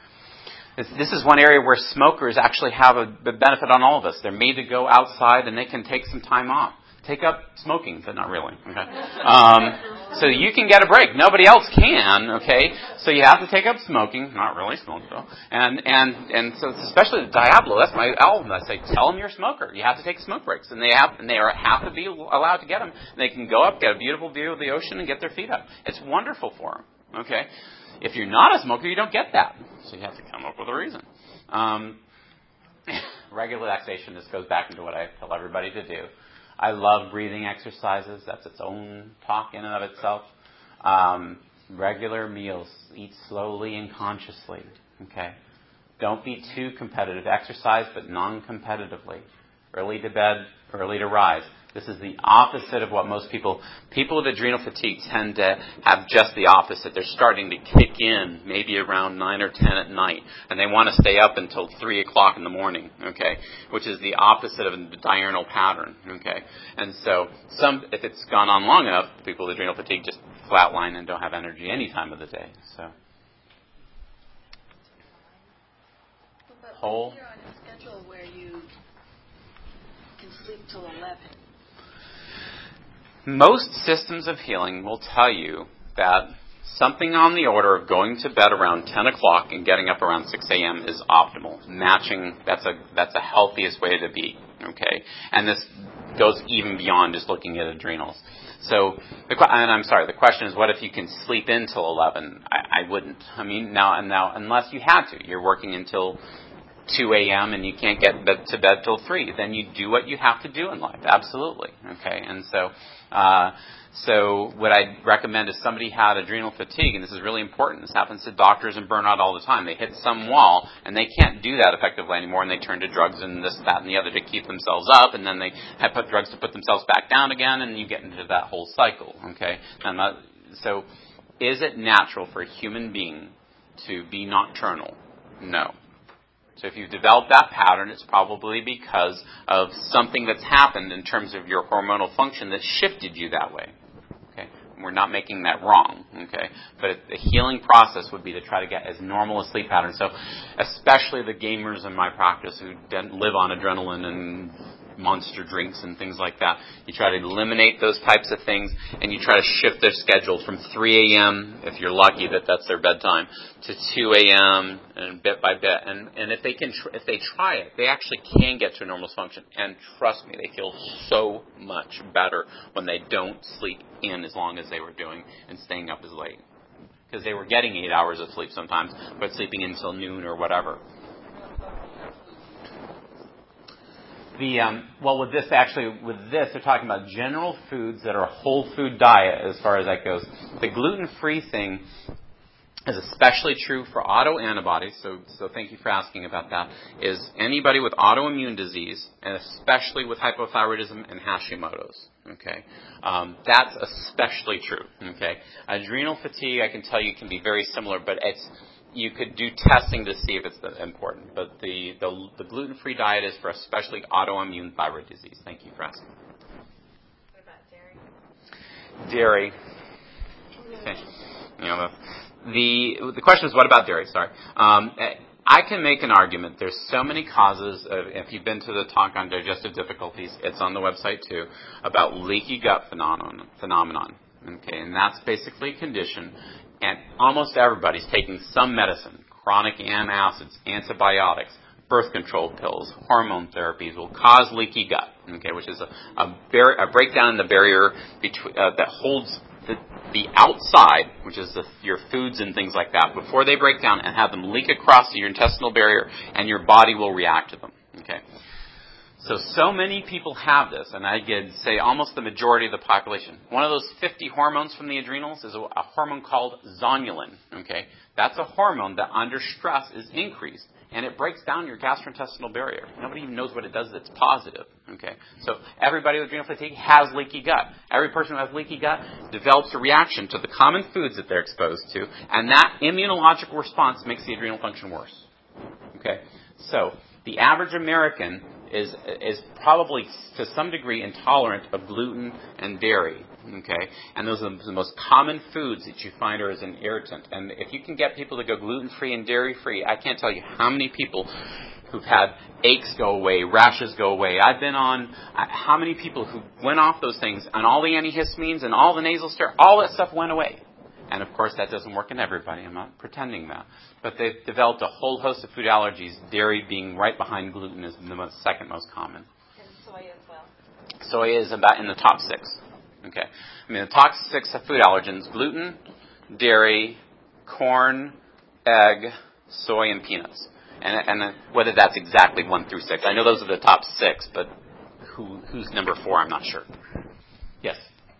Speaker 1: This is one area where smokers actually have a benefit on all of us. They're made to go outside and they can take some time off. Take up smoking, but not really. Okay. Um, So you can get a break. Nobody else can, okay? So you have to take up smoking. Not really smoking, though. And, and, and so especially the Diablo, that's my album. I say, tell them you're a smoker. You have to take smoke breaks. And they have, and they are, have to be allowed to get them. And they can go up, get a beautiful view of the ocean, and get their feet up. It's wonderful for them, okay? If you're not a smoker, you don't get that. So you have to come up with a reason. Um, regular relaxation, this goes back into what I tell everybody to do. I love breathing exercises. That's its own talk in and of itself. Um, regular meals. Eat slowly and consciously. Okay? Don't be too competitive. Exercise, but non-competitively. Early to bed, early to rise. This is the opposite of what most people... People with adrenal fatigue tend to have just the opposite. They're starting to kick in maybe around nine or ten at night. And they want to stay up until three o'clock in the morning, okay? Which is the opposite of the diurnal pattern, okay? And so some, if it's gone on long enough, people with adrenal fatigue just flatline and don't have energy any time of the day. So, whole...
Speaker 3: You're on a schedule where you can sleep till eleven.
Speaker 1: Most systems of healing will tell you that something on the order of going to bed around ten o'clock and getting up around six a.m. is optimal. Matching, that's a that's a healthiest way to be, okay? And this goes even beyond just looking at adrenals. So, the, and I'm sorry, the question is, what if you can sleep until eleven? I, I wouldn't. I mean, now and now, unless you had to. You're working until two a.m. and you can't get to bed till three. Then you do what you have to do in life. Absolutely, okay? And so... Uh, so what I'd recommend is somebody had adrenal fatigue, and this is really important. This happens to doctors and burnout all the time. They hit some wall, and they can't do that effectively anymore, and they turn to drugs and this, that, and the other to keep themselves up, and then they have put drugs to put themselves back down again, and you get into that whole cycle, okay? I'm not, so is it natural for a human being to be nocturnal? No. So if you've developed that pattern, it's probably because of something that's happened in terms of your hormonal function that shifted you that way. Okay? We're not making that wrong. Okay? But the healing process would be to try to get as normal a sleep pattern. So especially the gamers in my practice who live on adrenaline and monster drinks and things like that. You try to eliminate those types of things, and you try to shift their schedule from three a.m., if you're lucky that that's their bedtime, to two a.m., and bit by bit. And, and if they can, tr- if they try it, they actually can get to a normal function. And trust me, they feel so much better when they don't sleep in as long as they were doing and staying up as late. Because they were getting eight hours of sleep sometimes, but sleeping until noon or whatever. The um, well, with this actually, with this, they're talking about general foods that are a whole food diet as far as that goes. The gluten-free thing is especially true for autoantibodies. So, so thank you for asking about that. Is anybody with autoimmune disease, and especially with hypothyroidism and Hashimoto's. Okay, um, that's especially true. Okay, adrenal fatigue, I can tell you, can be very similar, but it's you could do testing to see if it's important. But the, the, the gluten-free diet is for especially autoimmune thyroid disease. Thank you for asking.
Speaker 2: What about dairy?
Speaker 1: Dairy. Okay. You know, the, the question is, what about dairy? Sorry. Um, I can make an argument. There's so many causes. Of, if you've been to the talk on digestive difficulties, it's on the website too, about leaky gut phenomenon. phenomenon. Okay, and that's basically a condition. And almost everybody's taking some medicine, chronic antacids, antibiotics, birth control pills, hormone therapies will cause leaky gut, okay, which is a, a, bar- a breakdown in the barrier between, uh, that holds the, the outside, which is the, your foods and things like that, before they break down and have them leak across your intestinal barrier, and your body will react to them, okay. So, so many people have this, and I could say almost the majority of the population. One of those fifty hormones from the adrenals is a, a hormone called zonulin, okay? That's a hormone that under stress is increased, and it breaks down your gastrointestinal barrier. Nobody even knows what it does that's positive, okay? So everybody with adrenal fatigue has leaky gut. Every person who has leaky gut develops a reaction to the common foods that they're exposed to, and that immunological response makes the adrenal function worse, okay? So the average American is is probably to some degree intolerant of gluten and dairy, okay? And those are the most common foods that you find are as an irritant. And if you can get people to go gluten-free and dairy-free, I can't tell you how many people who've had aches go away, rashes go away. I've been on, how many people who went off those things, and all the antihistamines and all the nasal steroids, all that stuff went away. And of course, that doesn't work in everybody. I'm not pretending that. But they've developed a whole host of food allergies, dairy being right behind gluten is the most, second most common.
Speaker 2: And soy as well.
Speaker 1: Soy is about in the top six. Okay. I mean, the top six food allergens, gluten, dairy, corn, egg, soy, and peanuts. And, and whether that's exactly one through six. I know those are the top six, but who, who's number four, I'm not sure. Yes?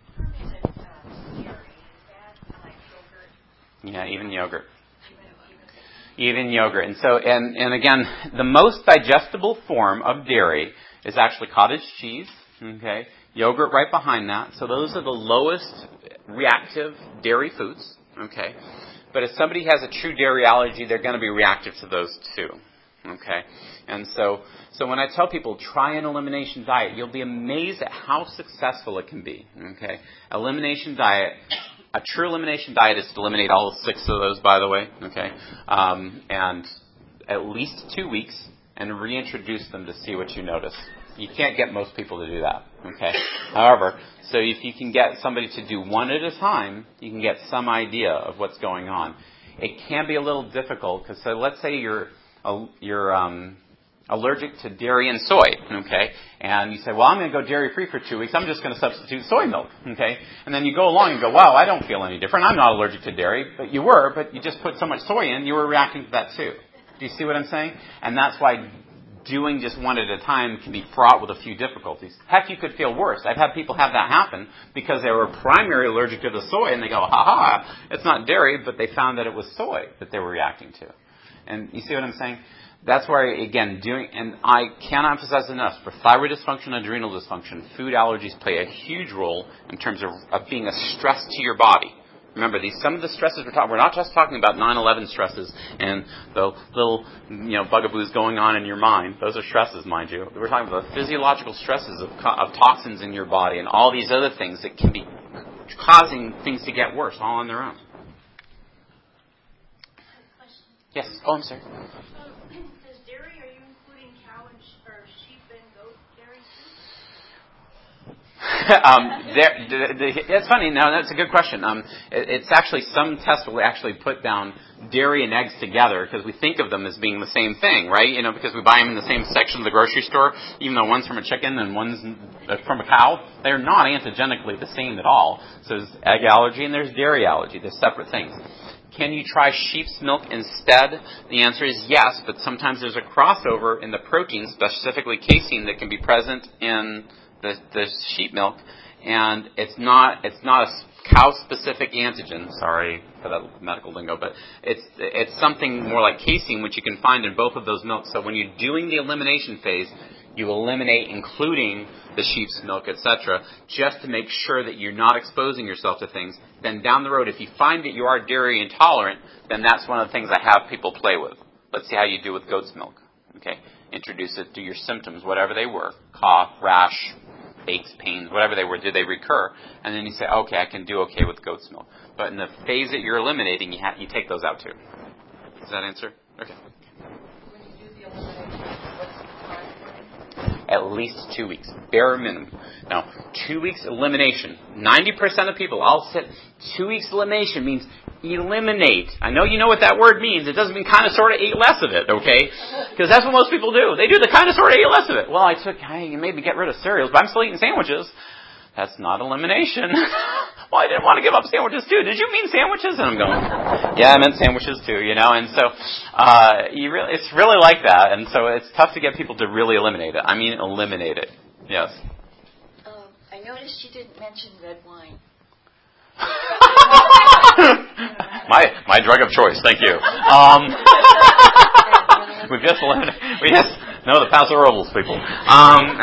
Speaker 1: Yeah, even yogurt. Even yogurt. And so, and, and again, the most digestible form of dairy is actually cottage cheese. Okay. Yogurt right behind that. So those are the lowest reactive dairy foods. Okay. But if somebody has a true dairy allergy, they're going to be reactive to those too. Okay. And so, so when I tell people try an elimination diet, you'll be amazed at how successful it can be. Okay. Elimination diet. A true elimination diet is to eliminate all six of those, by the way, okay, um, and at least two weeks, and reintroduce them to see what you notice. You can't get most people to do that, okay. However, so if you can get somebody to do one at a time, you can get some idea of what's going on. It can be a little difficult because, so let's say you're uh, you're um, allergic to dairy and soy, okay? And you say, well, I'm going to go dairy-free for two weeks. I'm just going to substitute soy milk, okay? And then you go along and go, wow, I don't feel any different. I'm not allergic to dairy. But you were, but you just put so much soy in, you were reacting to that too. Do you see what I'm saying? And that's why doing just one at a time can be fraught with a few difficulties. Heck, you could feel worse. I've had people have that happen because they were primarily allergic to the soy, and they go, ha-ha, it's not dairy, but they found that it was soy that they were reacting to. And you see what I'm saying? That's why, again, doing, and I cannot emphasize enough, for thyroid dysfunction and adrenal dysfunction, food allergies play a huge role in terms of, of being a stress to your body. Remember, these some of the stresses we're talking, we're not just talking about nine eleven stresses and the little, you know, bugaboos going on in your mind. Those are stresses, mind you. We're talking about the physiological stresses of, of toxins in your body and all these other things that can be causing things to get worse all on their own. Yes. Oh, I'm sorry. um, there, the, the, it's funny. No, that's a good question. Um, it, it's actually some tests will actually put down dairy and eggs together because we think of them as being the same thing, right? You know, because we buy them in the same section of the grocery store, even though one's from a chicken and one's from a cow. They're not antigenically the same at all. So there's egg allergy and there's dairy allergy. They're separate things. Can you try sheep's milk instead? The answer is yes, but sometimes there's a crossover in the protein, specifically casein, that can be present in the, the sheep milk, and it's not it's not a cow-specific antigen. Sorry for that medical lingo, but it's it's something more like casein, which you can find in both of those milks. So when you're doing the elimination phase, you eliminate including the sheep's milk, et cetera, just to make sure that you're not exposing yourself to things. Then down the road, if you find that you are dairy intolerant, then that's one of the things I have people play with. Let's see how you do with goat's milk. Okay, introduce it to your symptoms, whatever they were, cough, rash, aches, pains, whatever they were, did they recur? And then you say, okay, I can do okay with goat's milk. But in the phase that you're eliminating, you, ha- you take those out too. Does that answer? Okay.
Speaker 2: When you do the elimination, what's the time frame?
Speaker 1: At least two weeks, bare minimum. Now, two weeks elimination. ninety percent of people, I'll say two weeks elimination means eliminate. I know you know what that word means. It doesn't mean kind of sort of eat less of it, okay? Because that's what most people do. They do the kind of sort of eat less of it. Well, I took, hey, you made me get rid of cereals, but I'm still eating sandwiches. That's not elimination. Well, I didn't want to give up sandwiches too. Did you mean sandwiches? And I'm going, yeah, I meant sandwiches too, you know. And so uh, you really, it's really like that. And so it's tough to get people to really eliminate it. I mean, eliminate it. Yes.
Speaker 3: Um, I noticed you didn't mention red wine.
Speaker 1: my my drug of choice. Thank you. Um, we've just eliminated. We just no the Paso Robles people. Um,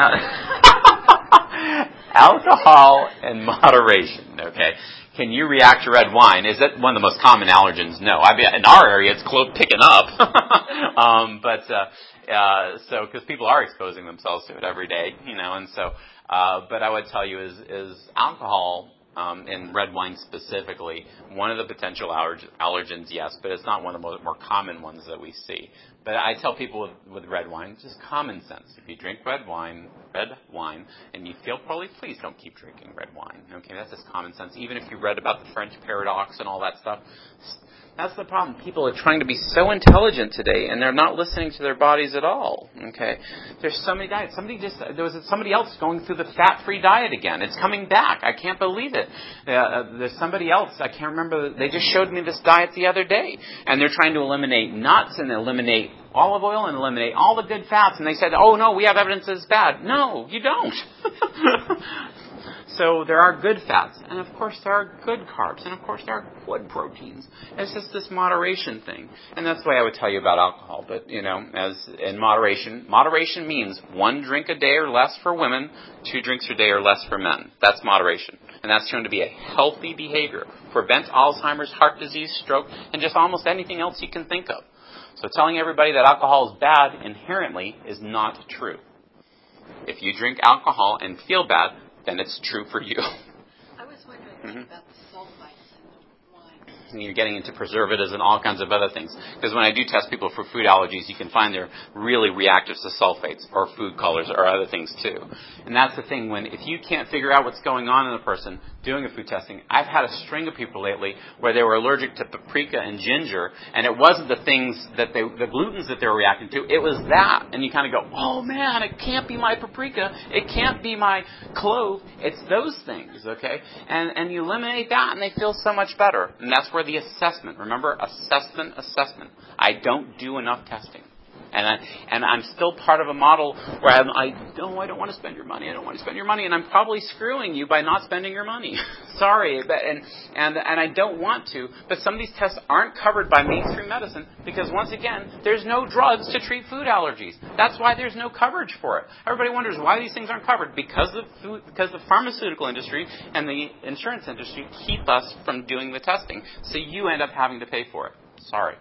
Speaker 1: alcohol in moderation. Okay. Can you react to red wine? Is that one of the most common allergens? No. I mean, in our area, it's close picking up. um, but uh, uh, so because people are exposing themselves to it every day, you know, and so. Uh, but I would tell you is is alcohol um, in red wine specifically. One of the potential allerg- allergens, yes, but it's not one of the more common ones that we see. But I tell people with, with red wine, it's just common sense. If you drink red wine, red wine, and you feel poorly, please don't keep drinking red wine. Okay, that's just common sense. Even if you read about the French paradox and all that stuff, that's the problem. People are trying to be so intelligent today, and they're not listening to their bodies at all. Okay, there's so many diets. Somebody just there was somebody else going through the fat-free diet again. It's coming back. I can't believe it. Uh, there's somebody else. I can't remember. They just showed me this diet the other day, and they're trying to eliminate nuts and eliminate olive oil and eliminate all the good fats. And they said, "Oh no, we have evidence that it's bad." No, you don't. So there are good fats, and of course there are good carbs, and of course there are good proteins. It's just this moderation thing, and that's the way I would tell you about alcohol. But you know, as in moderation, moderation means one drink a day or less for women, two drinks a day or less for men. That's moderation, and that's shown to be a healthy behavior. Prevents Alzheimer's, heart disease, stroke, and just almost anything else you can think of. So telling everybody that alcohol is bad inherently is not true. If you drink alcohol and feel bad, then it's true for you.
Speaker 3: I was wondering mm-hmm. about the sulfites in the wine. And
Speaker 1: you're getting into preservatives and all kinds of other things. Because when I do test people for food allergies, you can find they're really reactive to sulfates or food colors or other things too. And that's the thing. When if you can't figure out what's going on in a person doing a food testing, I've had a string of people lately where they were allergic to paprika and ginger, and it wasn't the things that they, the glutens that they were reacting to. It was that, and you kind of go, oh man, it can't be my paprika, it can't be my clove. It's those things, okay? And and you eliminate that, and they feel so much better. And that's where the assessment. Remember, assessment, assessment. I don't do enough testing. And, I, and I'm still part of a model where I'm, I, no, I don't want to spend your money. I don't want to spend your money. And I'm probably screwing you by not spending your money. Sorry. But, and, and, and I don't want to. But some of these tests aren't covered by mainstream medicine because, once again, there's no drugs to treat food allergies. That's why there's no coverage for it. Everybody wonders why these things aren't covered. Because the, food, because the pharmaceutical industry and the insurance industry keep us from doing the testing. So you end up having to pay for it. Sorry.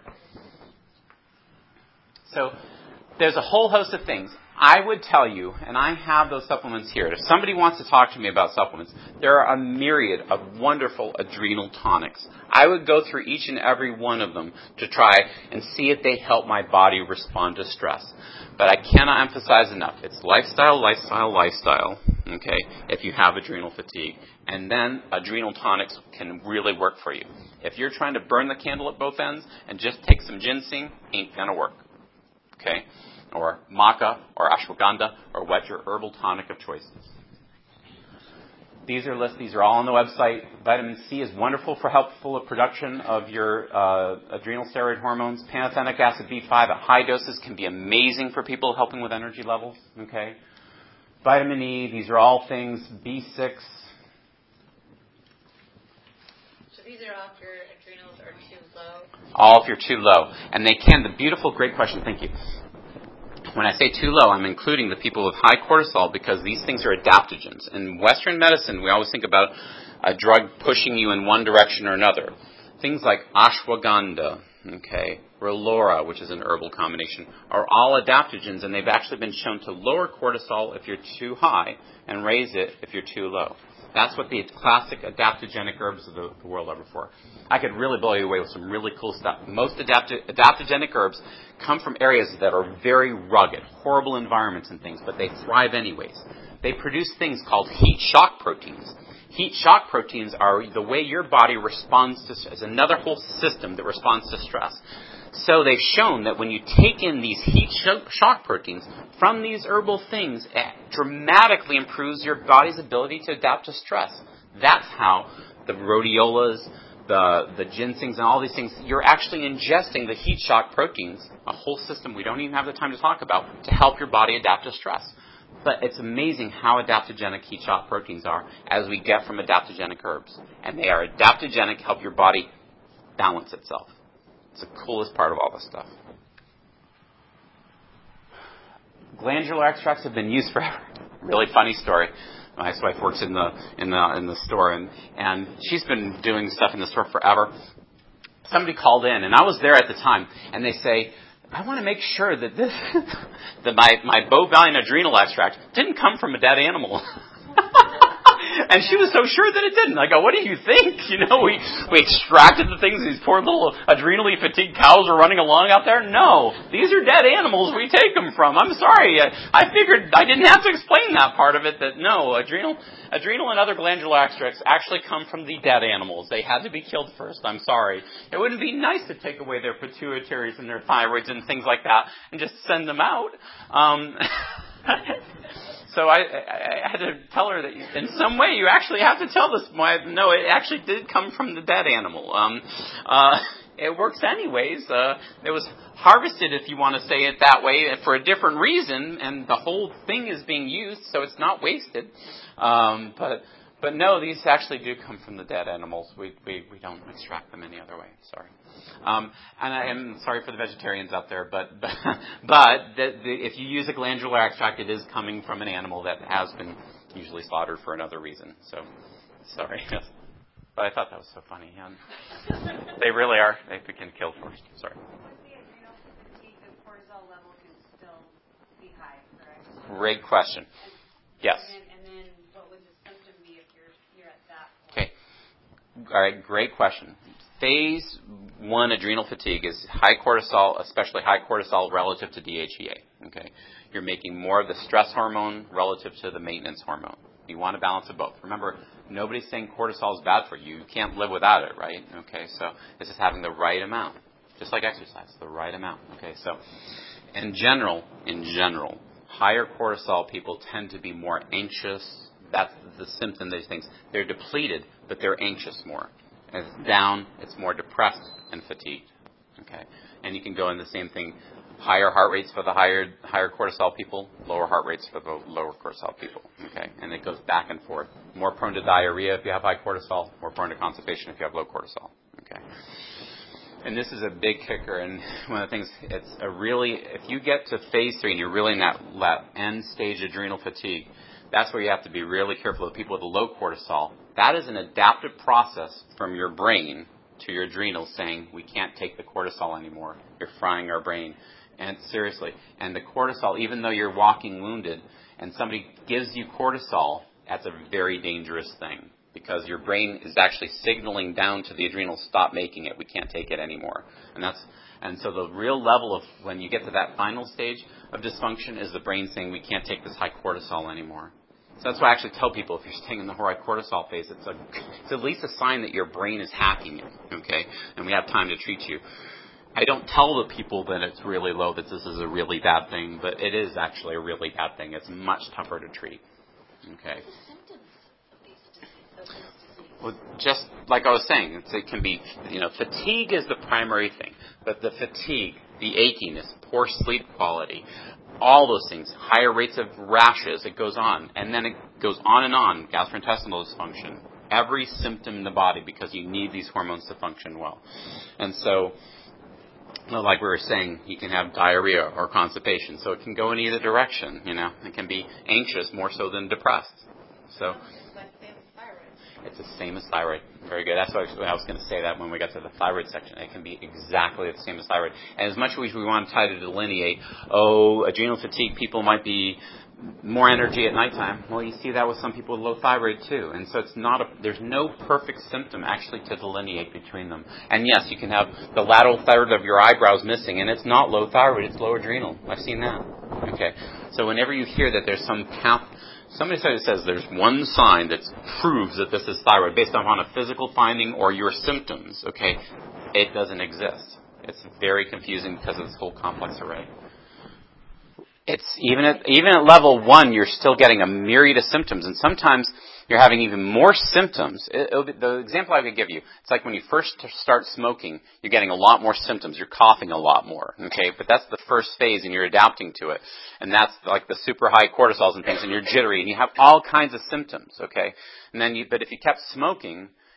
Speaker 1: So there's a whole host of things. I would tell you, and I have those supplements here. If somebody wants to talk to me about supplements, there are a myriad of wonderful adrenal tonics. I would go through each and every one of them to try and see if they help my body respond to stress. But I cannot emphasize enough. It's lifestyle, lifestyle, lifestyle, okay, if you have adrenal fatigue. And then adrenal tonics can really work for you. If you're trying to burn the candle at both ends and just take some ginseng, ain't going to work. Okay, or maca, or ashwagandha, or what's your herbal tonic of choices. These are lists. These are all on the website. Vitamin C is wonderful for helpful production of your uh, adrenal steroid hormones. Pantothenic acid B five at high doses can be amazing for people helping with energy levels. Okay, vitamin E. These are all things. B six.
Speaker 2: So these are all if your adrenals are too low?
Speaker 1: All if you're too low. And they can. The beautiful, great question. Thank you. When I say too low, I'm including the people with high cortisol because these things are adaptogens. In Western medicine, we always think about a drug pushing you in one direction or another. Things like ashwagandha, okay, Relora, which is an herbal combination, are all adaptogens, and they've actually been shown to lower cortisol if you're too high and raise it if you're too low. That's what the classic adaptogenic herbs of the, the world are for. I could really blow you away with some really cool stuff. Most adapto- adaptogenic herbs come from areas that are very rugged, horrible environments and things, but they thrive anyways. They produce things called heat shock proteins. Heat shock proteins are the way your body responds to, is another whole system that responds to stress. So they've shown that when you take in these heat shock proteins from these herbal things, it dramatically improves your body's ability to adapt to stress. That's how the rhodiolas, the, the ginsengs, and all these things, you're actually ingesting the heat shock proteins, a whole system we don't even have the time to talk about, to help your body adapt to stress. But it's amazing how adaptogenic heat shock proteins are as we get from adaptogenic herbs. And they are adaptogenic, help your body balance itself. It's the coolest part of all this stuff. Glandular extracts have been used forever. Really funny story. My ex-wife works in the in the in the store, and and she's been doing stuff in the store forever. Somebody called in, and I was there at the time, and they say, I want to make sure that this that my my bovine adrenal extract didn't come from a dead animal. And she was so sure that it didn't. I go, what do you think? You know, we, we extracted the things, these poor little adrenally fatigued cows are running along out there. No, these are dead animals we take them from. I'm sorry. I, I figured I didn't have to explain that part of it, that no, adrenal, adrenal and other glandular extracts actually come from the dead animals. They had to be killed first. I'm sorry. It wouldn't be nice to take away their pituitaries and their thyroids and things like that and just send them out. Um, So I, I, I had to tell her that you, in some way you actually have to tell this. My, no, it actually did come from the dead animal. Um, uh, it works anyways. Uh, it was harvested, if you want to say it that way, for a different reason, and the whole thing is being used, so it's not wasted. Um, but but no, these actually do come from the dead animals. We we, we don't extract them any other way. Sorry. Um, and I am sorry for the vegetarians out there, but but, but the, the, if you use a glandular extract, it is coming from an animal that has been usually slaughtered for another reason. So, sorry. But I thought that was so funny. Um, they really are. They can kill first. Sorry.
Speaker 4: With the adrenal fatigue, the cortisol level can still be high, correct?
Speaker 1: Great question. Yes.
Speaker 4: And then, and then what would the symptom be if you're you're at that point?
Speaker 1: Okay. All right. Great question. Phase one adrenal fatigue is high cortisol, especially high cortisol relative to D H E A. Okay, you're making more of the stress hormone relative to the maintenance hormone. You want to balance it both. Remember, nobody's saying cortisol is bad for you. You can't live without it, right? Okay, so this is having the right amount, just like exercise, the right amount. Okay, so in general, in general, higher cortisol people tend to be more anxious. That's the symptom of these things. They're depleted, but they're anxious more. As it's down, it's more depressed and fatigued. Okay, and you can go in the same thing. Higher heart rates for the higher higher cortisol people, lower heart rates for the lower cortisol people. Okay, and it goes back and forth. More prone to diarrhea if you have high cortisol, more prone to constipation if you have low cortisol. Okay, and this is a big kicker. And one of the things, it's a really, if you get to phase three and you're really in that, that end stage adrenal fatigue, that's where you have to be really careful. The people with low cortisol, that is an adaptive process from your brain to your adrenals saying, we can't take the cortisol anymore. You're frying our brain. And seriously, and the cortisol, even though you're walking wounded and somebody gives you cortisol, that's a very dangerous thing because your brain is actually signaling down to the adrenals, stop making it. We can't take it anymore. And that's and so the real level of when you get to that final stage of dysfunction is the brain saying, we can't take this high cortisol anymore. So that's why I actually tell people, if you're staying in the high cortisol phase, it's, a, it's at least a sign that your brain is hacking you, okay? And we have time to treat you. I don't tell the people that it's really low, that this is a really bad thing, but it is actually a really bad thing. It's much tougher to treat, okay? Well, just like I was saying, it's, it can be, you know, fatigue is the primary thing, but the fatigue, the achiness, poor sleep quality, all those things, higher rates of rashes, it goes on. And then it goes on and on, gastrointestinal dysfunction, every symptom in the body because you need these hormones to function well. And so, like we were saying, you can have diarrhea or constipation. So it can go in either direction, you know. It can be anxious more so than depressed. So it's the same as thyroid. Very good. That's what I was going to say that when we got to the thyroid section. It can be exactly the same as thyroid. And as much as we want to try to delineate, oh, adrenal fatigue people might be more energy at nighttime. Well, you see that with some people with low thyroid too. And so it's not a, there's no perfect symptom actually to delineate between them. And yes, you can have the lateral thyroid of your eyebrows missing, and it's not low thyroid, it's low adrenal. I've seen that. Okay. So whenever you hear that there's some path, somebody says there's one sign that proves that this is thyroid based upon a physical finding or your symptoms, okay, it doesn't exist. It's very confusing because of this whole complex array. It's even at even at level one, you're still getting a myriad of symptoms, and sometimes you're having even more symptoms. It, it'll be, the example I could give you, it's like when you first start smoking, you're getting a lot more symptoms. You're coughing a lot more, okay? But that's the first phase, and you're adapting to it. And that's like the super high cortisols and things, and you're jittery, and you have all kinds of symptoms, okay? And then, you, but if you kept smoking,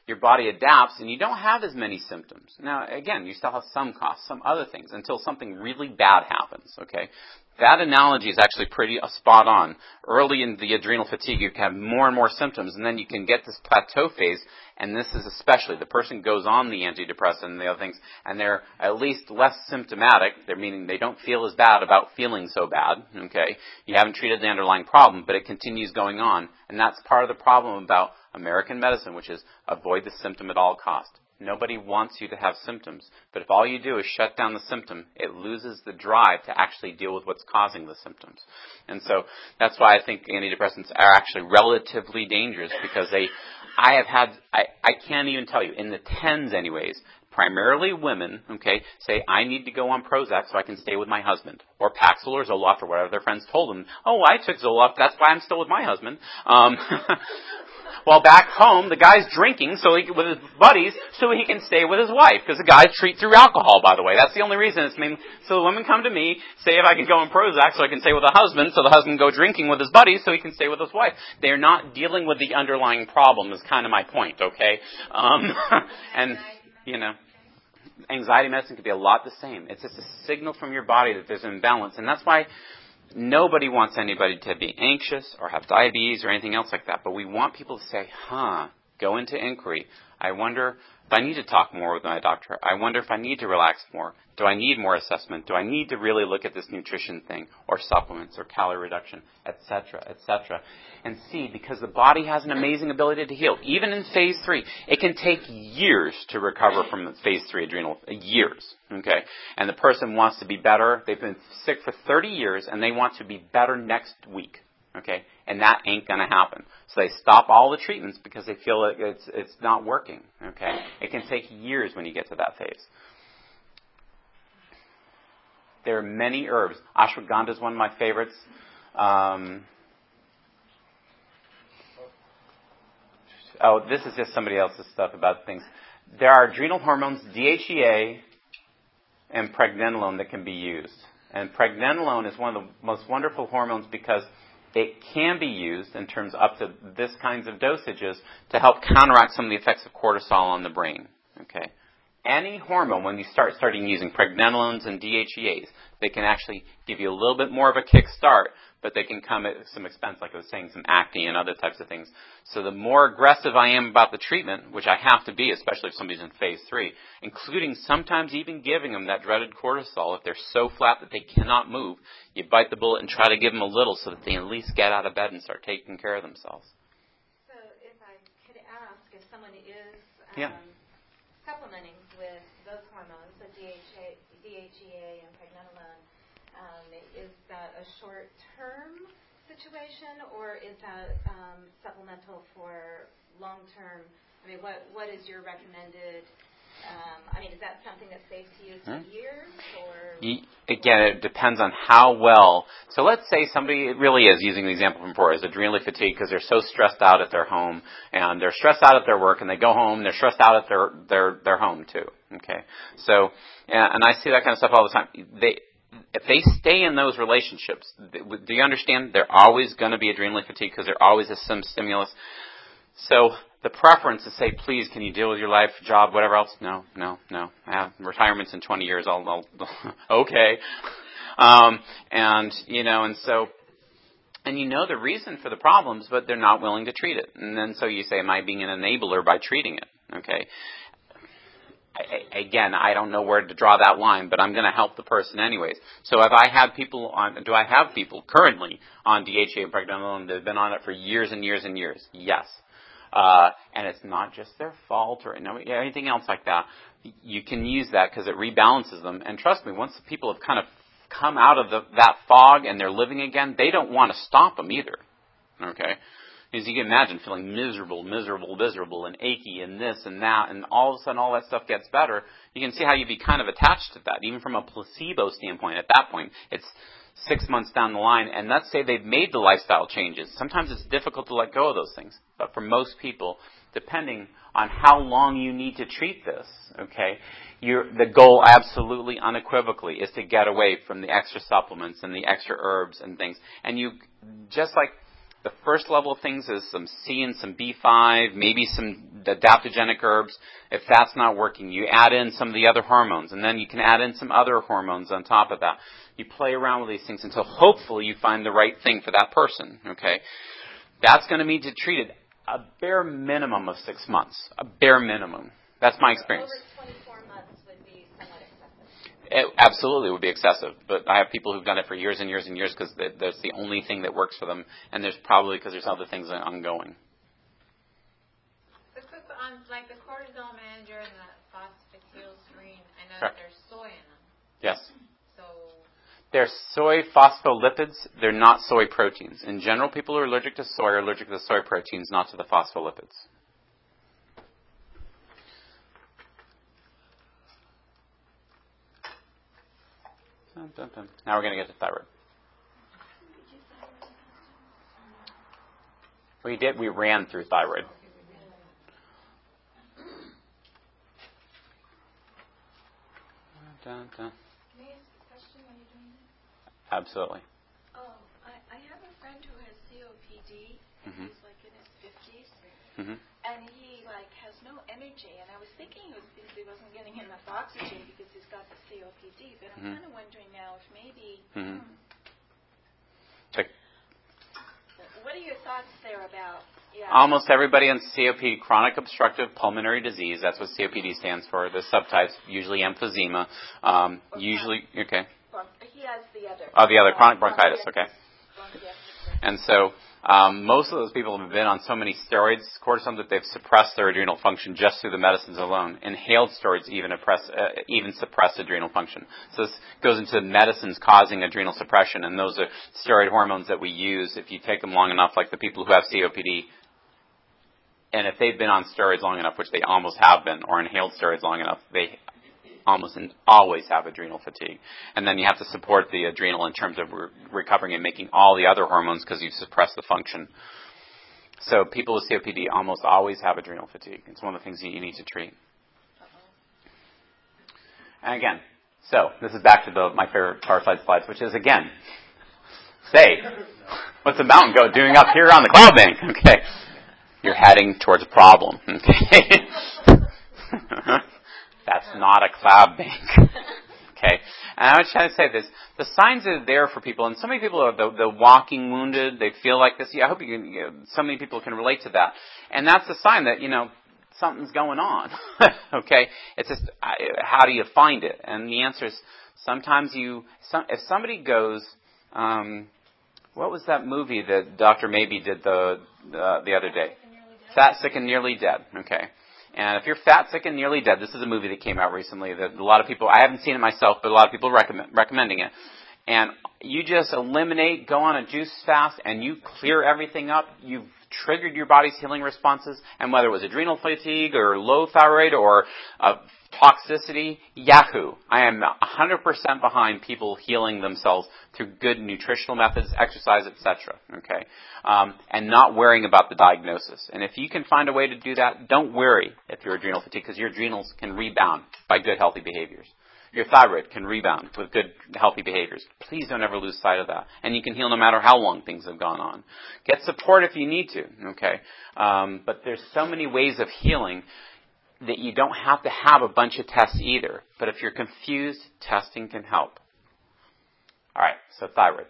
Speaker 1: your body adapts and you don't have as many symptoms. Now, again, you still have some coughs, some other things, until something really bad happens, okay? That analogy is actually pretty uh, spot on. Early in the adrenal fatigue, you can have more and more symptoms, and then you can get this plateau phase, and this is especially, the person goes on the antidepressant and the other things, and they're at least less symptomatic, they're meaning they don't feel as bad about feeling so bad, okay? You haven't treated the underlying problem, but it continues going on, and that's part of the problem about American medicine, which is avoid the symptom at all costs. Nobody wants you to have symptoms. But if all you do is shut down the symptom, it loses the drive to actually deal with what's causing the symptoms. And so that's why I think antidepressants are actually relatively dangerous, because they, I have had, I, I can't even tell you, in the tens anyways, primarily women, okay, say, I need to go on Prozac so I can stay with my husband. Or Paxil or Zoloft or whatever their friends told them. Oh, I took Zoloft, that's why I'm still with my husband. Um, While back home, the guy's drinking so he, with his buddies so he can stay with his wife. Because the guys treat through alcohol, by the way. That's the only reason. It's main, so the women come to me, say if I can go on Prozac so I can stay with the husband, so the husband can go drinking with his buddies so he can stay with his wife. They're not dealing with the underlying problem is kind of my point, okay? Um, and, you know, anxiety medicine could be a lot the same. It's just a signal from your body that there's an imbalance. And that's why nobody wants anybody to be anxious or have diabetes or anything else like that. But we want people to say, huh, go into inquiry. I wonder if I need to talk more with my doctor. I wonder if I need to relax more. Do I need more assessment? Do I need to really look at this nutrition thing or supplements or calorie reduction, et cetera, et cetera? And see, because the body has an amazing ability to heal. Even in phase three, it can take years to recover from phase three adrenal, years, okay? And the person wants to be better. They've been sick for thirty years, and they want to be better next week, okay? And that ain't going to happen. So they stop all the treatments because they feel like it's, it's not working, okay? It can take years when you get to that phase. There are many herbs. Ashwagandha is one of my favorites. Um, oh, this is just somebody else's stuff about things. There are adrenal hormones, D H E A and pregnenolone, that can be used. And pregnenolone is one of the most wonderful hormones because it can be used in terms up to this kinds of dosages to help counteract some of the effects of cortisol on the brain. Okay. Any hormone, when you start starting using pregnenolones and D H E As, they can actually give you a little bit more of a kick start, but they can come at some expense, like I was saying, some acne and other types of things. So the more aggressive I am about the treatment, which I have to be, especially if somebody's in phase three, including sometimes even giving them that dreaded cortisol, if they're so flat that they cannot move, you bite the bullet and try to give them a little so that they at least get out of bed and start taking care of themselves.
Speaker 2: So if I could ask, if someone is um,
Speaker 1: yeah.
Speaker 2: supplementing with those hormones, the D H A, D H E A and pregnenolone, um, is that a short-term situation, or is that um, supplemental for long-term? I mean, what what is your recommended? Um, I mean, is that something that's safe to use for hmm? years, or? You,
Speaker 1: again, it depends on how well. So let's say somebody, it really is, using the example from before, is adrenally fatigued because they're so stressed out at their home, and they're stressed out at their work, and they go home, and they're stressed out at their their their home too. Okay, so and I see that kind of stuff all the time. They. If they stay in those relationships, do you understand? They're always going to be adrenally fatigued because there always is some stimulus. So the preference is say, please, can you deal with your life, job, whatever else? No, no, no. Uh, retirement's in twenty years. I'll, I'll okay. Um, and, you know, and so, and you know the reason for the problems, but they're not willing to treat it. And then so you say, am I being an enabler by treating it? Okay. I, again, I don't know where to draw that line, but I'm going to help the person anyways. So if I have people on, do I have people currently on D H E A and pregnenolone that have been on it for years and years and years? Yes. Uh, and it's not just their fault or anything else like that. You can use that because it rebalances them. And trust me, once the people have kind of come out of the, that fog and they're living again, they don't want to stop them either. Okay? Because you can imagine feeling miserable, miserable, miserable, and achy, and this and that, and all of a sudden all that stuff gets better. You can see how you'd be kind of attached to that, even from a placebo standpoint. At that point, it's six months down the line, and let's say they've made the lifestyle changes. Sometimes it's difficult to let go of those things. But for most people, depending on how long you need to treat this, okay, you're, the goal absolutely unequivocally is to get away from the extra supplements and the extra herbs and things. And you, just like The first level of things is some C and some B five, maybe some adaptogenic herbs. If that's not working, you add in some of the other hormones, and then you can add in some other hormones on top of that. You play around with these things until hopefully you find the right thing for that person, okay? That's going to need to treat it a bare minimum of six months, a bare minimum. That's my experience.
Speaker 2: Over twenty-four months would be somewhat excessive.
Speaker 1: It absolutely would be excessive, but I have people who've done it for years and years and years because that's the only thing that works for them, and there's probably because there's other things ongoing.
Speaker 5: So quick, on like the cortisol manager and the phosphatidylserine, I know
Speaker 1: Correct.
Speaker 5: that there's soy in them.
Speaker 1: Yes.
Speaker 5: So
Speaker 1: They're soy phospholipids. They're not soy proteins. In general, people who are allergic to soy are allergic to the soy proteins, not to the phospholipids. Dun, dun, dun. Now we're going to get to thyroid. We did. We ran through thyroid. Dun, dun.
Speaker 3: Can I ask a question while you're doing that?
Speaker 1: Absolutely.
Speaker 3: Um, I, I have a friend who has C O P D, and
Speaker 1: Mhm.
Speaker 3: he's like in his fifties,
Speaker 1: Mm-hmm.
Speaker 3: and he like has no energy. And I was thinking it was because he wasn't getting enough oxygen because he's got the C O P D. But I'm
Speaker 1: Mhm.
Speaker 3: kind of wondering now if maybe.
Speaker 1: Mhm.
Speaker 3: Hmm,
Speaker 1: Check.
Speaker 3: what are your thoughts there about? Yeah.
Speaker 1: Almost everybody on C O P D, chronic obstructive pulmonary disease, that's what C O P D stands for. The subtypes, usually emphysema. Um, usually, okay.
Speaker 3: Bron- he has the other.
Speaker 1: Oh, the other, chronic bronchitis, okay.
Speaker 3: Bronchitis.
Speaker 1: And so um, most of those people have been on so many steroids, cortisone, that they've suppressed their adrenal function just through the medicines alone. Inhaled steroids even, oppress, uh, even suppress adrenal function. So this goes into medicines causing adrenal suppression, and those are steroid hormones that we use if you take them long enough, like the people who have C O P D. And if they've been on steroids long enough, which they almost have been, or inhaled steroids long enough, they almost always have adrenal fatigue. And then you have to support the adrenal in terms of re- recovering and making all the other hormones because you've suppressed the function. So people with C O P D almost always have adrenal fatigue. It's one of the things that you need to treat. And again, so this is back to the my favorite Fireside slides, which is, again, say, what's the mountain goat doing up here on the cloud bank? Okay. You're heading towards a problem. Okay. That's not a cloud bank. Okay. And I was trying to say this. The signs are there for people, and so many people are the, the walking wounded. They feel like this. Yeah, I hope you can, you know, so many people can relate to that. And that's a sign that, you know, something's going on. Okay. It's just, how do you find it? And the answer is sometimes you, some, if somebody goes, um, what was that movie that Doctor Maybe did the, uh, the other day? Fat, Sick, and Nearly Dead. Okay. And if you're fat, sick, and nearly dead, this is a movie that came out recently that a lot of people, I haven't seen it myself, but a lot of people recommend recommending it. And you just eliminate, go on a juice fast, and you clear everything up. You've triggered your body's healing responses, and whether it was adrenal fatigue or low thyroid or uh, toxicity, yahoo. I am one hundred percent behind people healing themselves through good nutritional methods, exercise, et cetera. Okay, um, and not worrying about the diagnosis. And if you can find a way to do that, don't worry if you're adrenal fatigue, because your adrenals can rebound by good, healthy behaviors. Your thyroid can rebound with good, healthy behaviors. Please don't ever lose sight of that. And you can heal no matter how long things have gone on. Get support if you need to, okay? Um, but there's so many ways of healing that you don't have to have a bunch of tests either. But if you're confused, testing can help. All right, so thyroid.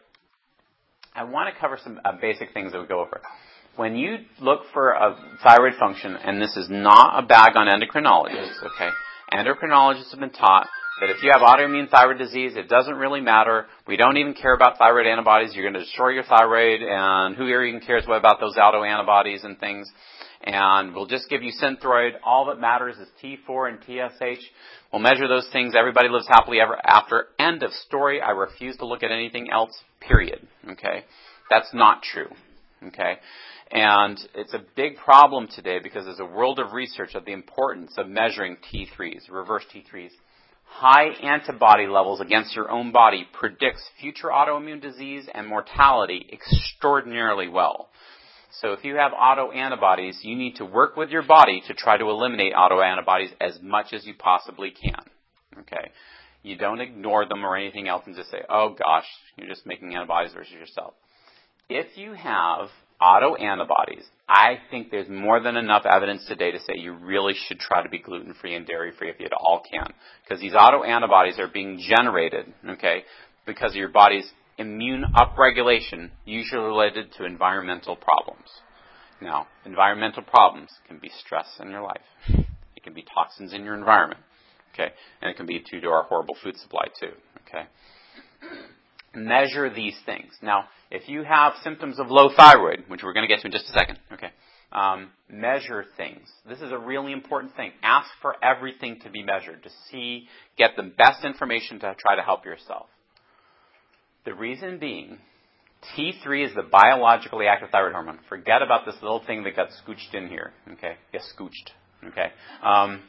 Speaker 1: I want to cover some uh, basic things that we go over. When you look for a thyroid function, and this is not a bag on endocrinologists, okay? Endocrinologists have been taught that if you have autoimmune thyroid disease, it doesn't really matter. We don't even care about thyroid antibodies. You're going to destroy your thyroid, and who even cares what about those autoantibodies and things? And we'll just give you Synthroid. All that matters is T four and T S H. We'll measure those things. Everybody lives happily ever after. End of story. I refuse to look at anything else, period. Okay? That's not true. Okay? And it's a big problem today because there's a world of research of the importance of measuring T threes, reverse T threes. High antibody levels against your own body predicts future autoimmune disease and mortality extraordinarily well. So if you have autoantibodies, you need to work with your body to try to eliminate autoantibodies as much as you possibly can. Okay? You don't ignore them or anything else and just say, oh gosh, you're just making antibodies versus yourself. If you have autoantibodies, I think there's more than enough evidence today to say you really should try to be gluten-free and dairy-free if you at all can. Because these autoantibodies are being generated, okay, because of your body's immune upregulation, usually related to environmental problems. Now, environmental problems can be stress in your life. It can be toxins in your environment, okay, and it can be due to our horrible food supply too, okay. Measure these things. Now, if you have symptoms of low thyroid, which we're going to get to in just a second, okay, um, measure things. This is a really important thing. Ask for everything to be measured to see, get the best information to try to help yourself. The reason being, T three is the biologically active thyroid hormone. Forget about this little thing that got scooched in here, okay? Get scooched, okay? Um,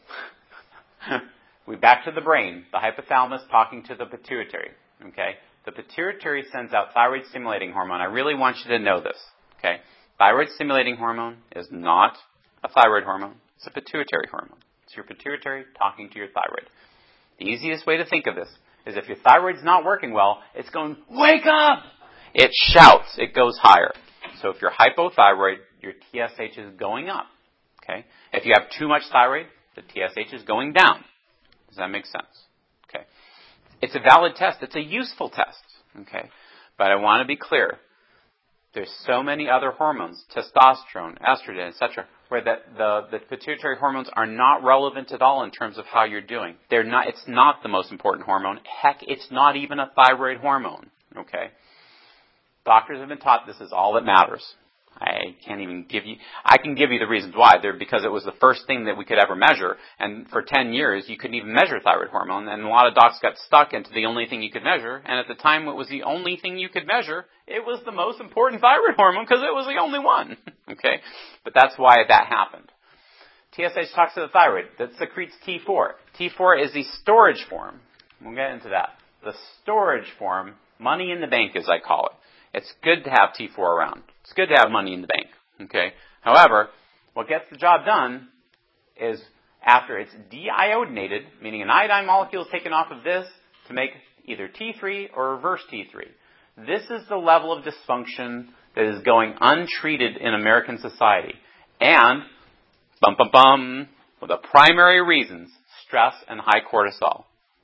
Speaker 1: we back to the brain, the hypothalamus talking to the pituitary, okay? The pituitary sends out thyroid-stimulating hormone. I really want you to know this, okay? Thyroid-stimulating hormone is not a thyroid hormone. It's a pituitary hormone. It's your pituitary talking to your thyroid. The easiest way to think of this is if your thyroid's not working well, it's going, wake up! It shouts. It goes higher. So if you're hypothyroid, your T S H is going up, okay? If you have too much thyroid, the T S H is going down. Does that make sense? Okay. It's a valid test. It's a useful test, okay? But I want to be clear. There's so many other hormones, testosterone, estrogen, et cetera, where the, the, the pituitary hormones are not relevant at all in terms of how you're doing. They're not. It's not the most important hormone. Heck, it's not even a thyroid hormone, okay? Doctors have been taught this is all that matters. I can't even give you, I can give you the reasons why. They're because it was the first thing that we could ever measure. And for ten years, you couldn't even measure thyroid hormone. And a lot of docs got stuck into the only thing you could measure. And at the time it was the only thing you could measure, it was the most important thyroid hormone because it was the only one. Okay? But that's why that happened. T S H talks to the thyroid. That secretes T four. T four is the storage form. We'll get into that. The storage form, money in the bank as I call it. It's good to have T four around. It's good to have money in the bank, okay? However, what gets the job done is after it's deiodinated, meaning an iodine molecule is taken off of this to make either T three or reverse T three. This is the level of dysfunction that is going untreated in American society. And, bum bum bum, well, the primary reasons, stress and high cortisol,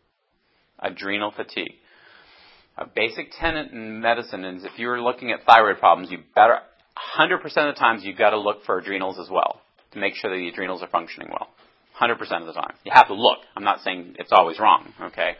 Speaker 1: adrenal fatigue. A basic tenet in medicine is if you're looking at thyroid problems, you better, one hundred percent of the times you've got to look for adrenals as well to make sure that the adrenals are functioning well. one hundred percent of the time. You have to look. I'm not saying it's always wrong, okay?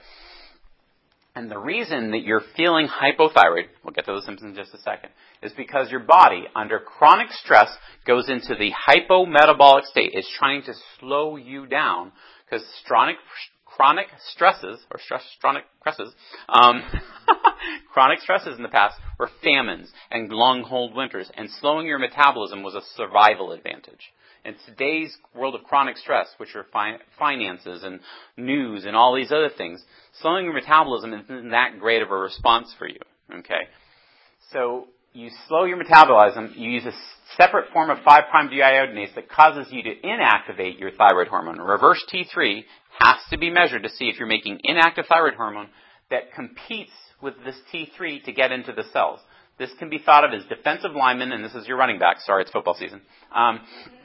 Speaker 1: And the reason that you're feeling hypothyroid, we'll get to those symptoms in just a second, is because your body, under chronic stress, goes into the hypometabolic state. It's trying to slow you down because chronic Chronic stresses, or stress, chronic stresses, um, chronic stresses in the past were famines and long, cold winters, and slowing your metabolism was a survival advantage. In today's world of chronic stress, which are fi- finances and news and all these other things, slowing your metabolism isn't that great of a response for you, okay? So you slow your metabolism, you use a separate form of five prime deiodinase that causes you to inactivate your thyroid hormone. Reverse T three has to be measured to see if you're making inactive thyroid hormone that competes with this T three to get into the cells. This can be thought of as defensive lineman, and this is your running back. Sorry, it's football season. Um,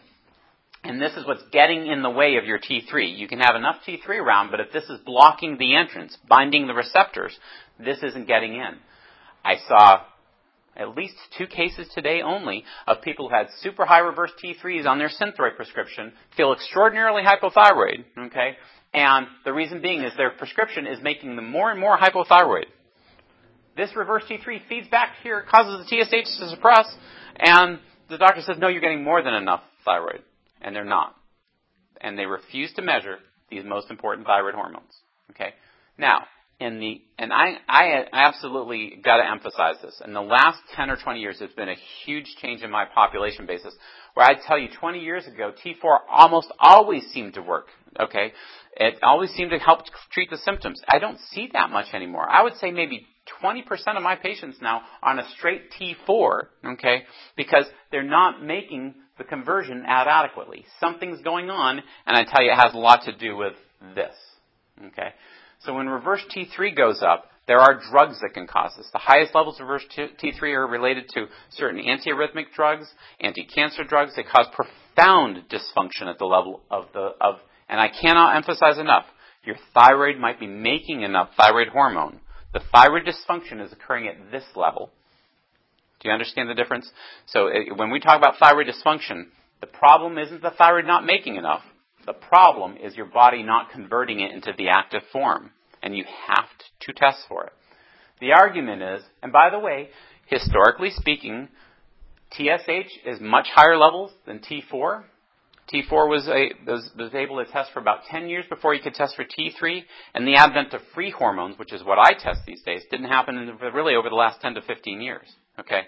Speaker 1: and this is what's getting in the way of your T three. You can have enough T three around, but if this is blocking the entrance, binding the receptors, this isn't getting in. I saw at least two cases today only of people who had super high reverse T threes on their Synthroid prescription, feel extraordinarily hypothyroid, okay? And the reason being is their prescription is making them more and more hypothyroid. This reverse T three feeds back here, causes the T S H to suppress, and the doctor says, no, you're getting more than enough thyroid. And they're not. And they refuse to measure these most important thyroid hormones, okay? Now, In the and I, I absolutely got to emphasize this. In the last ten or twenty years, there's been a huge change in my population basis. Where I tell you, twenty years ago, T four almost always seemed to work. Okay, it always seemed to help treat the symptoms. I don't see that much anymore. I would say maybe twenty percent of my patients now are on a straight T four. Okay, because they're not making the conversion adequately. Something's going on, and I tell you, it has a lot to do with this. Okay. So when reverse T three goes up, There are drugs that can cause this. The highest levels of reverse T three are related to certain antiarrhythmic drugs, anti-cancer drugs. They cause profound dysfunction at the level of the, of, and I cannot emphasize enough, your thyroid might be making enough thyroid hormone. The thyroid dysfunction is occurring at this level. Do you understand the difference? So it, when we talk about thyroid dysfunction, the problem isn't the thyroid not making enough. The problem is your body not converting it into the active form. And you have to test for it. The argument is, and by the way, historically speaking, T S H is much higher levels than T four. T four was, a, was, was able to test for about ten years before you could test for T three. And the advent of free hormones, which is what I test these days, didn't happen in the, really over the last ten to fifteen years. Okay,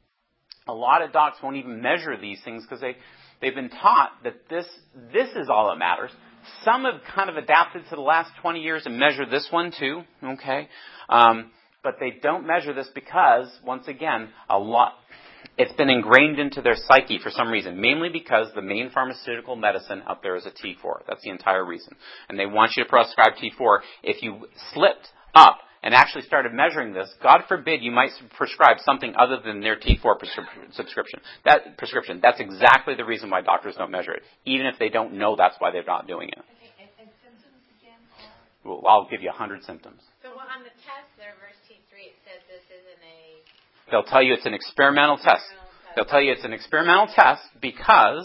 Speaker 1: a lot of docs won't even measure these things because they, they've been taught that this, this is all that matters. Some have kind of adapted to the last twenty years and measure this one too, okay? Um, but they don't measure this because, once again, a lot, it's been ingrained into their psyche for some reason, mainly because the main pharmaceutical medicine out there is a T four. That's the entire reason. And they want you to prescribe T four. If you slipped up and actually started measuring this, God forbid you might prescribe something other than their T four prescri- subscription. That prescription. That's exactly the reason why doctors don't measure it, even if they don't know that's why they're not doing it.
Speaker 5: Okay, and, and symptoms again?
Speaker 1: Well, I'll give you a hundred symptoms.
Speaker 5: So well, on the test, the reverse T three, it says this isn't a...
Speaker 1: They'll tell you it's an experimental test. They'll tell you it's an experimental test because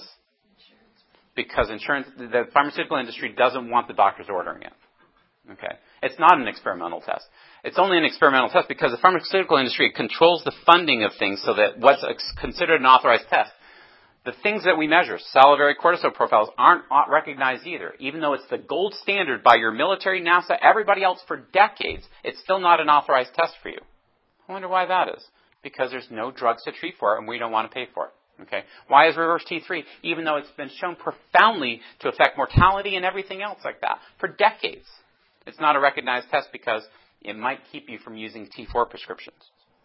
Speaker 1: because insurance, the pharmaceutical industry doesn't want the doctors ordering it. Okay, it's not an experimental test. It's only an experimental test because the pharmaceutical industry controls the funding of things so that what's considered an authorized test. The things that we measure, salivary cortisol profiles, aren't recognized either. Even though it's the gold standard by your military, NASA, everybody else for decades, it's still not an authorized test for you. I wonder why that is. Because there's no drugs to treat for it and we don't want to pay for it. Okay? Why is reverse T three, even though it's been shown profoundly to affect mortality and everything else like that for decades? It's not a recognized test because it might keep you from using T four prescriptions.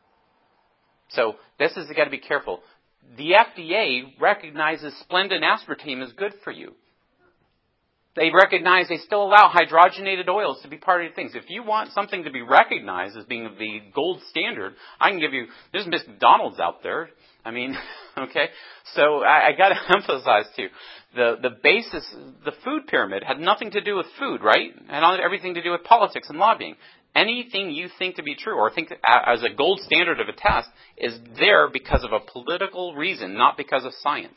Speaker 1: So this is got to be careful. The F D A recognizes Splenda and aspartame as good for you. They recognize they still allow hydrogenated oils to be part of things. If you want something to be recognized as being the gold standard, I can give you, there's Miss McDonald's out there. I mean, okay. So I, I got to emphasize too, the the basis, the food pyramid had nothing to do with food, right? And everything to do with politics and lobbying. Anything you think to be true or think as a gold standard of a test is there because of a political reason, not because of science.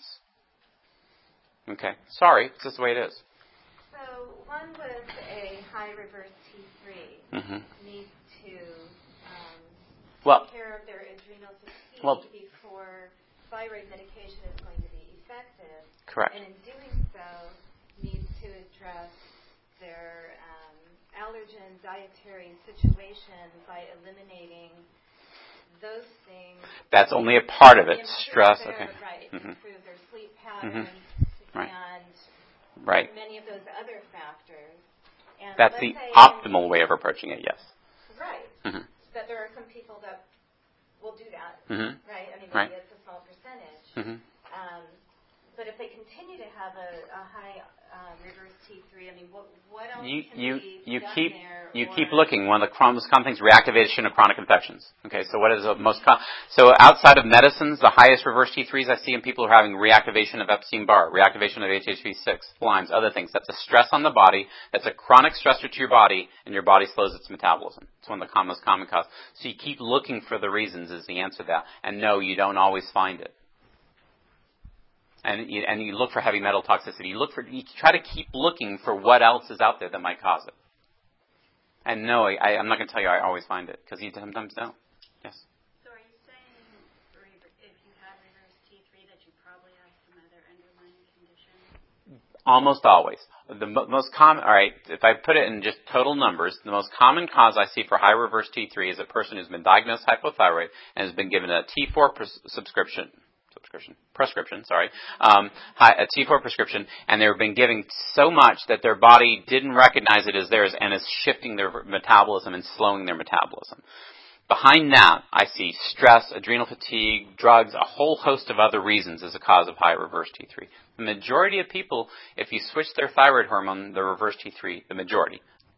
Speaker 1: Okay. Sorry, it's just the way it is.
Speaker 2: So one with a high reverse T three
Speaker 1: mm-hmm.
Speaker 2: needs to um,
Speaker 1: well,
Speaker 2: take care of their adrenal fatigue
Speaker 1: well,
Speaker 2: before thyroid medication is going to be effective.
Speaker 1: Correct.
Speaker 2: And in doing so, needs to address their um, allergen dietary situation by eliminating those things.
Speaker 1: That's only a part of it. Stress.
Speaker 2: Their,
Speaker 1: okay.
Speaker 2: Right.
Speaker 1: Mm-hmm.
Speaker 2: Improve their sleep patterns
Speaker 1: mm-hmm. right.
Speaker 2: and
Speaker 1: right.
Speaker 2: many of those other factors. And
Speaker 1: That's the
Speaker 2: say,
Speaker 1: optimal way of approaching it, yes.
Speaker 2: Right.
Speaker 1: Mm-hmm.
Speaker 2: But there are some people that will do that,
Speaker 1: mm-hmm.
Speaker 2: right? I mean,
Speaker 1: right.
Speaker 2: maybe it's a small percentage.
Speaker 1: Mm-hmm.
Speaker 2: Um, but if they continue to have a, a high um, reverse T three, I mean, what, what else
Speaker 1: you,
Speaker 2: can
Speaker 1: you,
Speaker 2: be
Speaker 1: you
Speaker 2: done
Speaker 1: keep,
Speaker 2: there?
Speaker 1: You
Speaker 2: or...
Speaker 1: keep looking. One of the most common things, reactivation of chronic infections. Okay, so what is the most common? So outside of medicines, the highest reverse T threes I see in people who are having reactivation of Epstein-Barr, reactivation of H H V six, Lyme's, other things. That's a stress on the body. That's a chronic stressor to your body, and your body slows its metabolism. It's one of the most common causes. So you keep looking for the reasons is the answer to that. And no, you don't always find it. And you, and you look for heavy metal toxicity. You look for, you try to keep looking for what else is out there that might cause it. And no, I, I'm not going to tell you I always find it, because you sometimes don't. Yes?
Speaker 4: So are you saying if you have reverse T three that you probably have some other underlying condition?
Speaker 1: Almost always. The mo- most common, all right, if I put it in just total numbers, the most common cause I see for high reverse T three is a person who's been diagnosed hypothyroid and has been given a T four pres- subscription. Subscription, prescription, sorry, um, a T four prescription, and they've been giving so much that their body didn't recognize it as theirs and is shifting their metabolism and slowing their metabolism. Behind that, I see stress, adrenal fatigue, drugs, a whole host of other reasons as a cause of high reverse T three. The majority of people, if you switch their thyroid hormone, the reverse T three, the majority,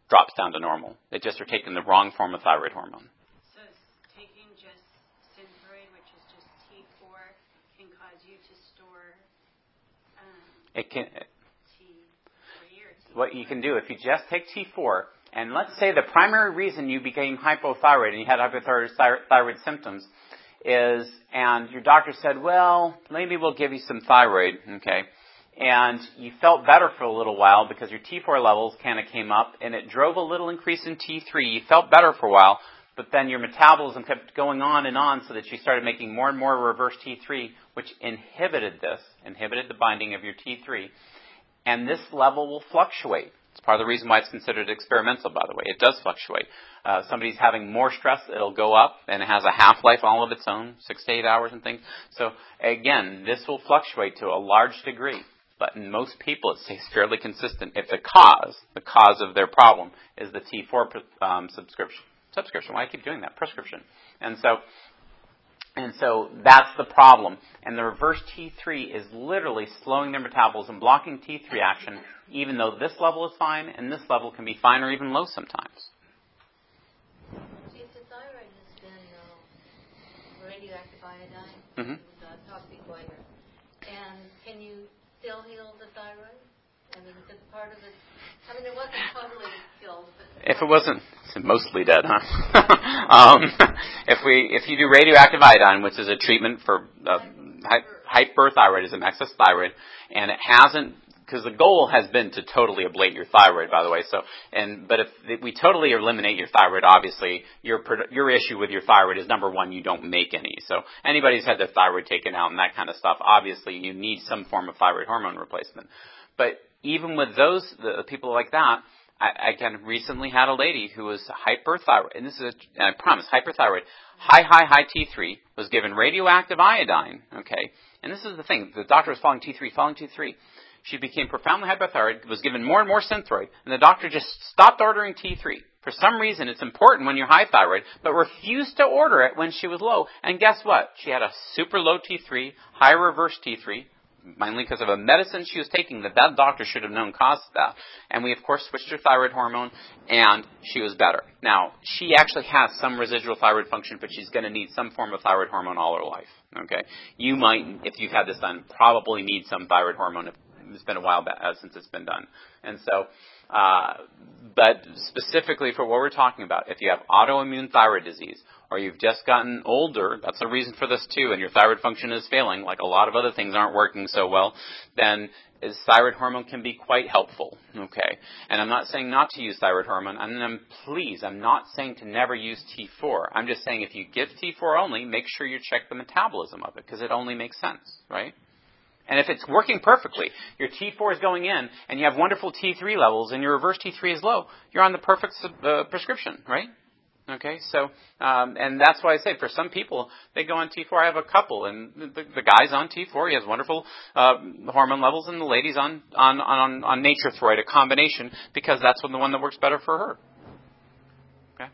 Speaker 1: drops down to normal. They just are taking the wrong form of thyroid hormone.
Speaker 4: So taking just Synthroid, which is just T four, can cause you to store um,
Speaker 1: It can.
Speaker 4: T three or T four?
Speaker 1: What you can do, if you just take T four, and let's say the primary reason you became hypothyroid and you had hypothyroid thyroid symptoms is, and your doctor said, well, maybe we'll give you some thyroid, okay, and you felt better for a little while because your T four levels kind of came up and it drove a little increase in T three. You felt better for a while, but then your metabolism kept going on and on so that you started making more and more reverse T three, which inhibited this, inhibited the binding of your T three, and this level will fluctuate. It's part of the reason why it's considered experimental, by the way. It does fluctuate. Uh, somebody's having more stress, it'll go up, and it has a half-life all of its own, six to eight hours and things. So, again, this will fluctuate to a large degree. But in most people, it stays fairly consistent if the cause, the cause of their problem, is the T four um, subscription. Subscription, why do I keep doing that? Prescription. And so, and so that's the problem. And the reverse T three is literally slowing their metabolism, blocking T three action, even though this level is fine, and this level can be fine or even low sometimes.
Speaker 5: See, if the thyroid has been uh, radioactive iodine,
Speaker 1: Mm-hmm.
Speaker 5: the toxic goiter, and can you still heal the thyroid? I mean, because part of it, I mean, it wasn't totally killed, but
Speaker 1: If it wasn't, it's mostly dead, huh? um, if we, if you do radioactive iodine, which is a treatment for uh, hy- hyperthyroidism, excess thyroid, and it hasn't, because the goal has been to totally ablate your thyroid, by the way. So, and but if, if we totally eliminate your thyroid, obviously your your issue with your thyroid is number one, you don't make any. So anybody who's had their thyroid taken out and that kind of stuff, obviously you need some form of thyroid hormone replacement. But even with those the people like that, I, I kind of recently had a lady who was hyperthyroid, and this is, a, I promise, hyperthyroid, high, high, high T three, was given radioactive iodine, okay? And this is the thing, the doctor was following T three, following T three. She became profoundly hypothyroid, was given more and more Synthroid, and the doctor just stopped ordering T three. For some reason, it's important when you're high thyroid, but refused to order it when she was low. And guess what? She had a super low T three, high reverse T three, mainly because of a medicine she was taking that that doctor should have known caused that. And we, of course, switched her thyroid hormone, and she was better. Now, she actually has some residual thyroid function, but she's going to need some form of thyroid hormone all her life. Okay? You might, if you've had this done, probably need some thyroid hormone. It's been a while back, uh, since it's been done. And so, uh, but specifically for what we're talking about, if you have autoimmune thyroid disease, or you've just gotten older, that's a reason for this too, and your thyroid function is failing, like a lot of other things aren't working so well, then is thyroid hormone can be quite helpful, okay? And I'm not saying not to use thyroid hormone, and I'm, please, I'm not saying to never use T four. I'm just saying if you give T four only, make sure you check the metabolism of it, because it only makes sense, right? And if it's working perfectly, your T four is going in, and you have wonderful T three levels, and your reverse T three is low, you're on the perfect uh, prescription, right? Okay, so, um, and that's why I say for some people, they go on T four. I have a couple, and the, the guy's on T four. He has wonderful uh, hormone levels, and the lady's on on on, on Nature-Throid, a combination, because that's the one that works better for her. Okay.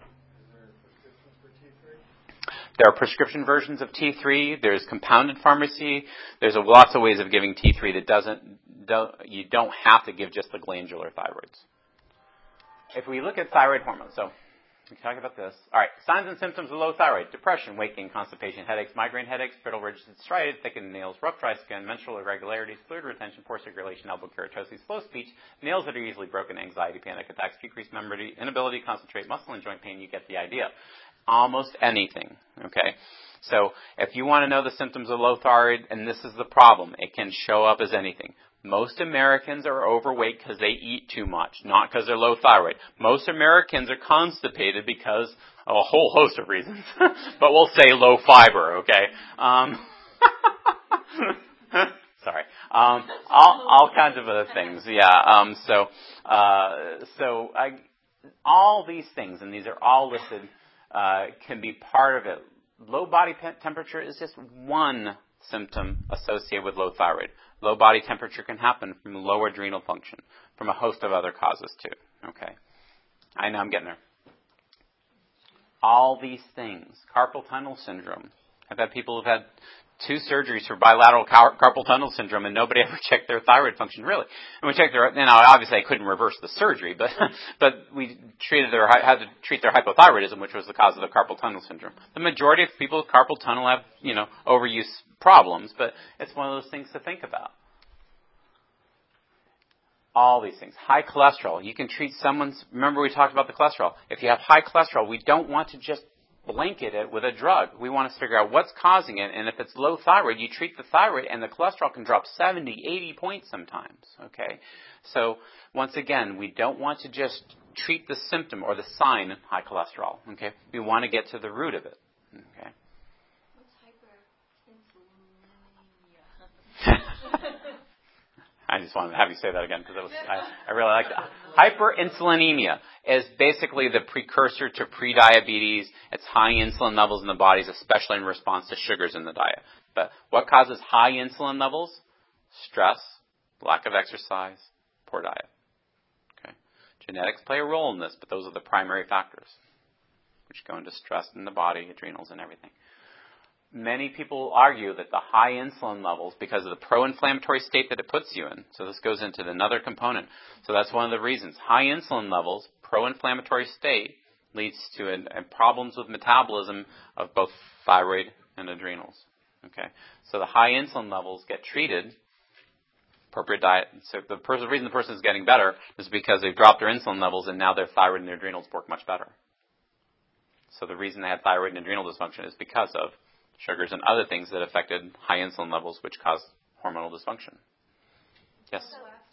Speaker 1: There are prescription versions of T three. There's compounded pharmacy. There's a, lots of ways of giving T three that doesn't, don't, you don't have to give just the glandular thyroids. If we look at thyroid hormones, so we can talk about this. All right, signs and symptoms of low thyroid: depression, weight gain, constipation, headaches, migraine headaches, brittle, rigid, striated, thickened nails, rough, dry skin, menstrual irregularities, fluid retention, poor circulation, elbow keratosis, slow speech, nails that are easily broken, anxiety, panic attacks, decreased memory, inability to concentrate, muscle and joint pain. You get the idea. Almost anything, okay? So if you want to know the symptoms of low thyroid, and this is the problem, it can show up as anything. Most Americans are overweight because they eat too much, not because they're low thyroid. Most Americans are constipated because of a whole host of reasons, but we'll say low fiber, okay? Um, sorry. Um, all, all kinds of other things, yeah. Um, so, uh, so I, all these things, and these are all listed, Uh, can be part of it. Low body pe- temperature is just one symptom associated with low thyroid. Low body temperature can happen from low adrenal function, from a host of other causes too. Okay, I know I'm getting there. All these things, carpal tunnel syndrome. I've had people who've had two surgeries for bilateral car- carpal tunnel syndrome, and nobody ever checked their thyroid function, really. And we checked their, you know, obviously I couldn't reverse the surgery, but but we treated their, had to treat their hypothyroidism, which was the cause of the carpal tunnel syndrome. The majority of people with carpal tunnel have, you know, overuse problems, but it's one of those things to think about. All these things. High cholesterol. You can treat someone's, remember we talked about the cholesterol. If you have high cholesterol, we don't want to just blanket it with a drug. We want to figure out what's causing it, and if it's low thyroid, you treat the thyroid, and the cholesterol can drop seventy, eighty points sometimes, okay? So, once again, we don't want to just treat the symptom or the sign, high cholesterol, okay? We want to get to the root of it, okay?
Speaker 3: What's hyperinsulinemia?
Speaker 1: I just wanted to have you say that again because it was I, I really liked it. Hyperinsulinemia is basically the precursor to prediabetes. It's high insulin levels in the bodies, especially in response to sugars in the diet. But what causes high insulin levels? Stress, lack of exercise, poor diet. Okay. Genetics play a role in this, but those are the primary factors which go into stress in the body, adrenals, and everything. Many people argue that the high insulin levels, because of the pro-inflammatory state that it puts you in, so this goes into another component. So that's one of the reasons. High insulin levels, pro-inflammatory state, leads to an, an problems with metabolism of both thyroid and adrenals. Okay, so the high insulin levels get treated, appropriate diet. So the, person, the reason the person is getting better is because they've dropped their insulin levels and now their thyroid and their adrenals work much better. So the reason they had thyroid and adrenal dysfunction is because of sugars and other things that affected high insulin levels, which caused hormonal dysfunction. Yes?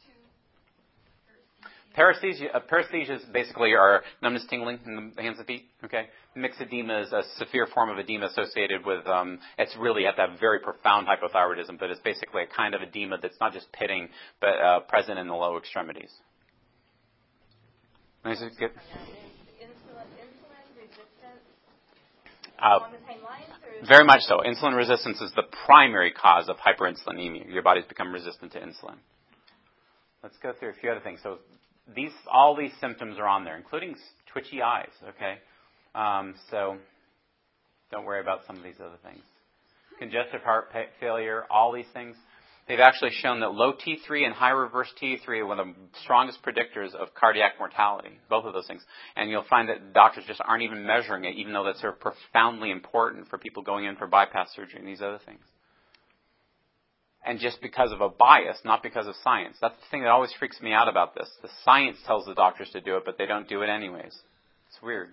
Speaker 1: Paresthesia, uh, paresthesias basically are numbness, tingling in the hands and feet. Okay, mixed edema is a severe form of edema associated with. Um, it's really at that very profound hypothyroidism, but it's basically a kind of edema that's not just pitting, but uh, present in the lower extremities. Nice, good.
Speaker 2: Insulin, insulin resistance
Speaker 1: Uh,
Speaker 2: along the same lines? Or is
Speaker 1: very much so. Insulin resistance is the primary cause of hyperinsulinemia. Your body's become resistant to insulin. Let's go through a few other things. So these, all these symptoms are on there, including twitchy eyes, okay? Um, so don't worry about some of these other things. Congestive heart pa- failure, all these things. They've actually shown that low T three and high reverse T three are one of the strongest predictors of cardiac mortality, both of those things. And you'll find that doctors just aren't even measuring it, even though that's sort of profoundly important for people going in for bypass surgery and these other things. And just because of a bias, not because of science. That's the thing that always freaks me out about this. The science tells the doctors to do it, but they don't do it anyways. It's weird.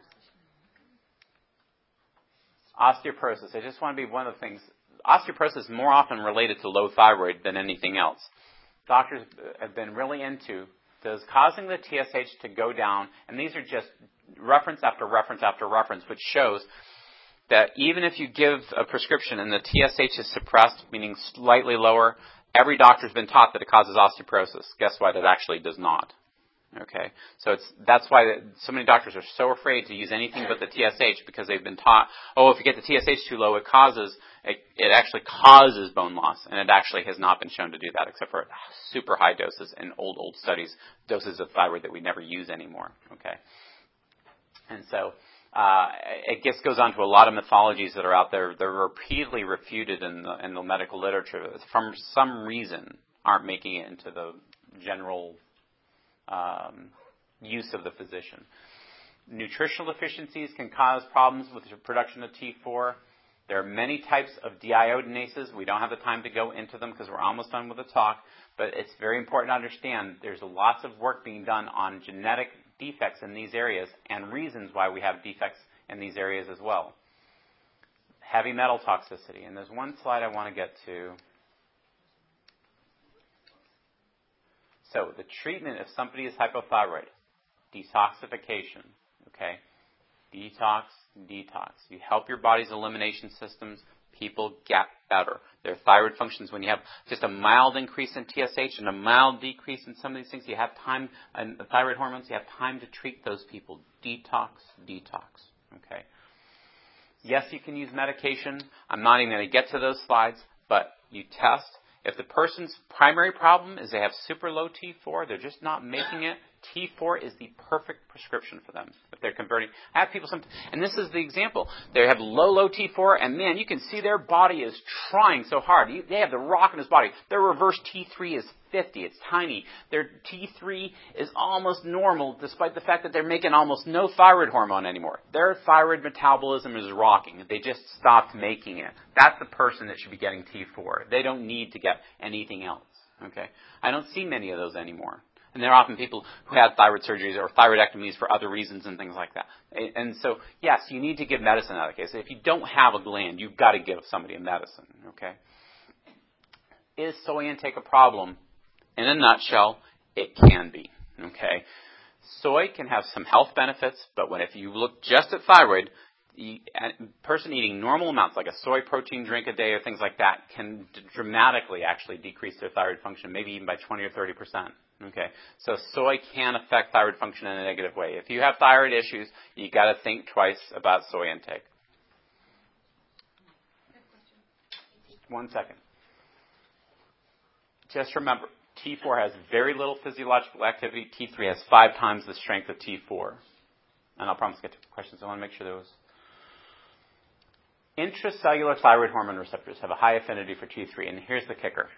Speaker 1: Osteoporosis. I just want to be one of the things. Osteoporosis is more often related to low thyroid than anything else. Doctors have been really into does causing the T S H to go down, and these are just reference after reference after reference, which shows that even if you give a prescription and the T S H is suppressed, meaning slightly lower, every doctor's been taught that it causes osteoporosis. Guess what? It actually does not. Okay, so it's that's why so many doctors are so afraid to use anything but the T S H because they've been taught, oh, if you get the T S H too low, it causes it, it actually causes bone loss, and it actually has not been shown to do that except for super high doses in old old studies, doses of thyroid that we never use anymore. Okay, and so. Uh, it just goes on to a lot of mythologies that are out there. They're repeatedly refuted in the, in the medical literature. From some reason, aren't making it into the general um, use of the physician. Nutritional deficiencies can cause problems with the production of T four. There are many types of deiodinases. We don't have the time to go into them because we're almost done with the talk. But it's very important to understand there's lots of work being done on genetic defects in these areas and reasons why we have defects in these areas as well. Heavy metal toxicity. And there's one slide I want to get to. So the treatment if somebody is hypothyroid, detoxification. Okay? Detox, detox. You help your body's elimination systems. People get better. Their thyroid functions, when you have just a mild increase in T S H and a mild decrease in some of these things, you have time, and the thyroid hormones, you have time to treat those people. Detox, detox. Okay. Yes, you can use medication. I'm not even going to get to those slides, but you test. If the person's primary problem is they have super low T four, they're just not making it, T four is the perfect prescription for them if they're converting. I have people, some, and this is the example. They have low, low T four, and man, you can see their body is trying so hard. You, they have the rock in his body. Their reverse T three is fifty. It's tiny. Their T three is almost normal, despite the fact that they're making almost no thyroid hormone anymore. Their thyroid metabolism is rocking. They just stopped making it. That's the person that should be getting T four. They don't need to get anything else. Okay, I don't see many of those anymore. And they're often people who have thyroid surgeries or thyroidectomies for other reasons and things like that. And so, yes, you need to give medicine in that case. If you don't have a gland, you've got to give somebody a medicine, okay? Is soy intake a problem? In a nutshell, it can be, okay? Soy can have some health benefits, but when if you look just at thyroid, a person eating normal amounts, like a soy protein drink a day or things like that, can d- dramatically actually decrease their thyroid function, maybe even by twenty or thirty percent. Okay, so soy can affect thyroid function in a negative way. If you have thyroid issues, you got to think twice about soy intake. One second. Just remember, T four has very little physiological activity. T three has five times the strength of T four. And I'll promise to get to questions. I want to make sure there was. Intracellular thyroid hormone receptors have a high affinity for T three, and here's the kicker.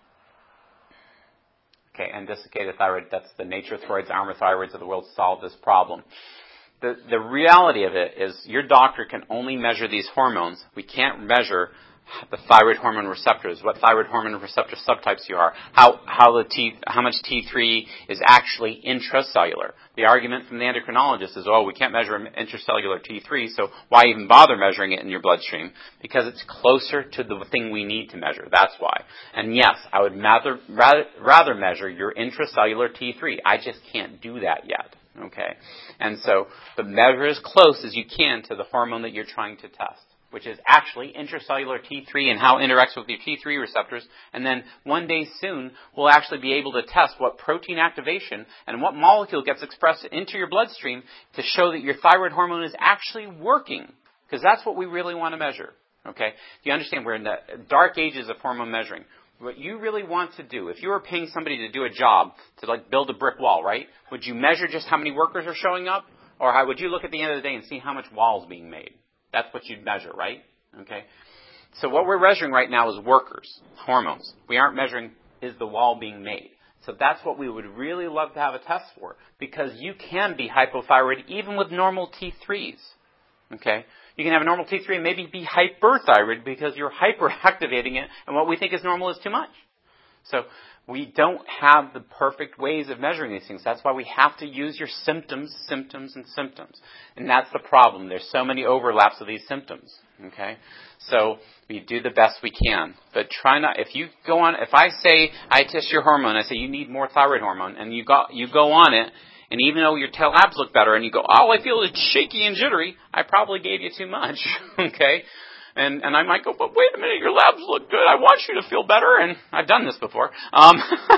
Speaker 1: Okay, and desiccated thyroid, that's the nature thyroids, armor thyroids of the world solve this problem. The, the reality of it is your doctor can only measure these hormones. We can't measure the thyroid hormone receptors, what thyroid hormone receptor subtypes you are, how how the T, how much T three is actually intracellular. The argument from the endocrinologist is, oh, we can't measure intracellular T three, so why even bother measuring it in your bloodstream? Because it's closer to the thing we need to measure. That's why. And yes, I would rather rather, rather measure your intracellular T three. I just can't do that yet. Okay, and so the measure as close as you can to the hormone that you're trying to test, which is actually intracellular T three and how it interacts with your T three receptors. And then one day soon, we'll actually be able to test what protein activation and what molecule gets expressed into your bloodstream to show that your thyroid hormone is actually working. Because that's what we really want to measure. Okay? Do you understand? We're in the dark ages of hormone measuring. What you really want to do, if you were paying somebody to do a job, to like build a brick wall, right? Would you measure just how many workers are showing up? Or how would you look at the end of the day and see how much wall is being made? That's what you'd measure, right? Okay. So what we're measuring right now is workers, hormones. We aren't measuring, is the wall being made? So that's what we would really love to have a test for, because you can be hypothyroid even with normal T threes. Okay. You can have a normal T three and maybe be hyperthyroid because you're hyperactivating it, and what we think is normal is too much. So we don't have the perfect ways of measuring these things. That's why we have to use your symptoms, symptoms, and symptoms. And that's the problem. There's so many overlaps of these symptoms. Okay? So we do the best we can. But try not, if you go on, if I say, I test your hormone, I say you need more thyroid hormone, and you go, you go on it, and even though your labs look better, and you go, all I feel is shaky and jittery, I probably gave you too much. Okay? And and I might go, but wait a minute, your labs look good. I want you to feel better, and I've done this before. Um,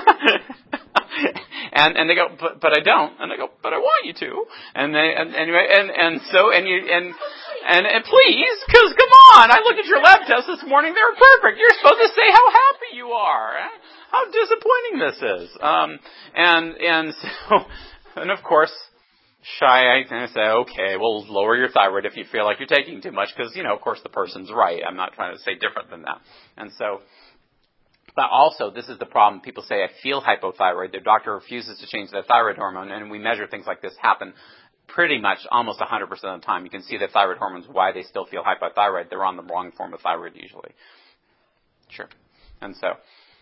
Speaker 1: and and they go, but but I don't. And I go, but I want you to. And they and anyway, and and so and you and and, and please, because come on, I looked at your lab tests this morning. They were perfect. You're supposed to say how happy you are. How disappointing this is. Um, and and so and of course. Shy, I say, okay, we'll lower your thyroid if you feel like you're taking too much, because, you know, of course the person's right. I'm not trying to say different than that. And so, but also, this is the problem. People say, I feel hypothyroid. Their doctor refuses to change their thyroid hormone, and we measure things like this happen pretty much almost one hundred percent of the time. You can see that thyroid hormones, why they still feel hypothyroid. They're on the wrong form of thyroid usually. Sure. And so.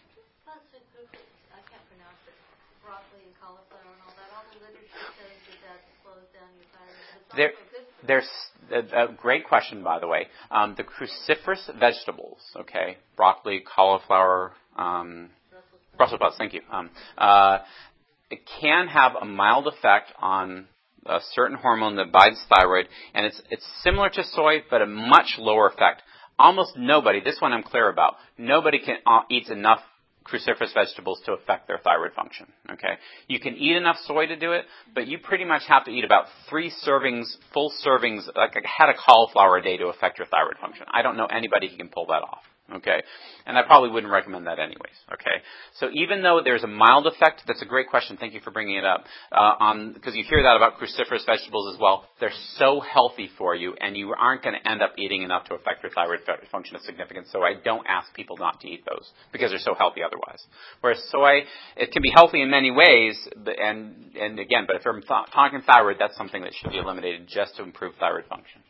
Speaker 5: I can't pronounce it. Broccoli and cauliflower and all that. All the literature says that that slows down your thyroid.
Speaker 1: There, there's a, a great question, by the way. Um, the cruciferous vegetables, okay, broccoli, cauliflower, um, Brussels sprouts, thank you. Um, uh, it can have a mild effect on a certain hormone that binds thyroid, and it's it's similar to soy, but a much lower effect. Almost nobody, this one I'm clear about, nobody can uh, eats enough cruciferous vegetables to affect their thyroid function. Okay, you can eat enough soy to do it, but you pretty much have to eat about three servings, full servings, like a head of cauliflower a day to affect your thyroid function. I don't know anybody who can pull that off. Okay? And I probably wouldn't recommend that anyways. Okay? So even though there's a mild effect, that's a great question. Thank you for bringing it up. Uh, on, because you hear that about cruciferous vegetables as well. They're so healthy for you, and you aren't going to end up eating enough to affect your thyroid function of significance. So I don't ask people not to eat those because they're so healthy otherwise. Whereas soy, it can be healthy in many ways, and and again, but if I'm th- talking thyroid, that's something that should be eliminated just to improve thyroid function.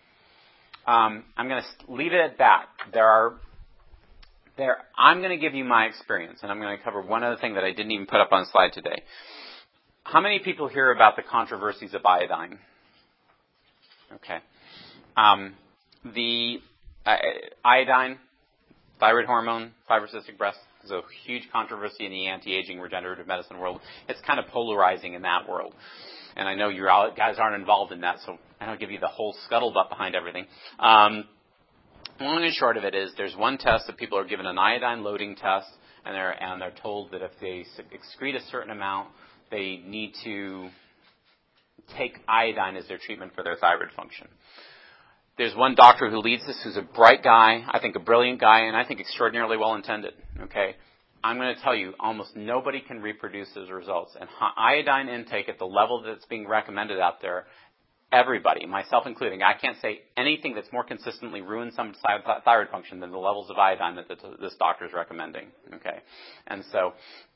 Speaker 1: Um, I'm going to leave it at that. There are, there. I'm going to give you my experience, and I'm going to cover one other thing that I didn't even put up on the slide today. How many people hear about the controversies of iodine? Okay. Um, the uh, iodine, thyroid hormone, fibrocystic breast, is a huge controversy in the anti-aging regenerative medicine world. It's kind of polarizing in that world. And I know you guys aren't involved in that, so I don't give you the whole scuttlebutt behind everything. Um, long and short of it is there's one test that people are given an iodine loading test, and they're, and they're told that if they excrete a certain amount, they need to take iodine as their treatment for their thyroid function. There's one doctor who leads this who's a bright guy, I think a brilliant guy, and I think extraordinarily well-intended. Okay, I'm going to tell you, almost nobody can reproduce his results. And iodine intake at the level that's being recommended out there, everybody, myself including, I can't say anything that's more consistently ruined some thyroid function than the levels of iodine that this doctor is recommending. Okay, and so...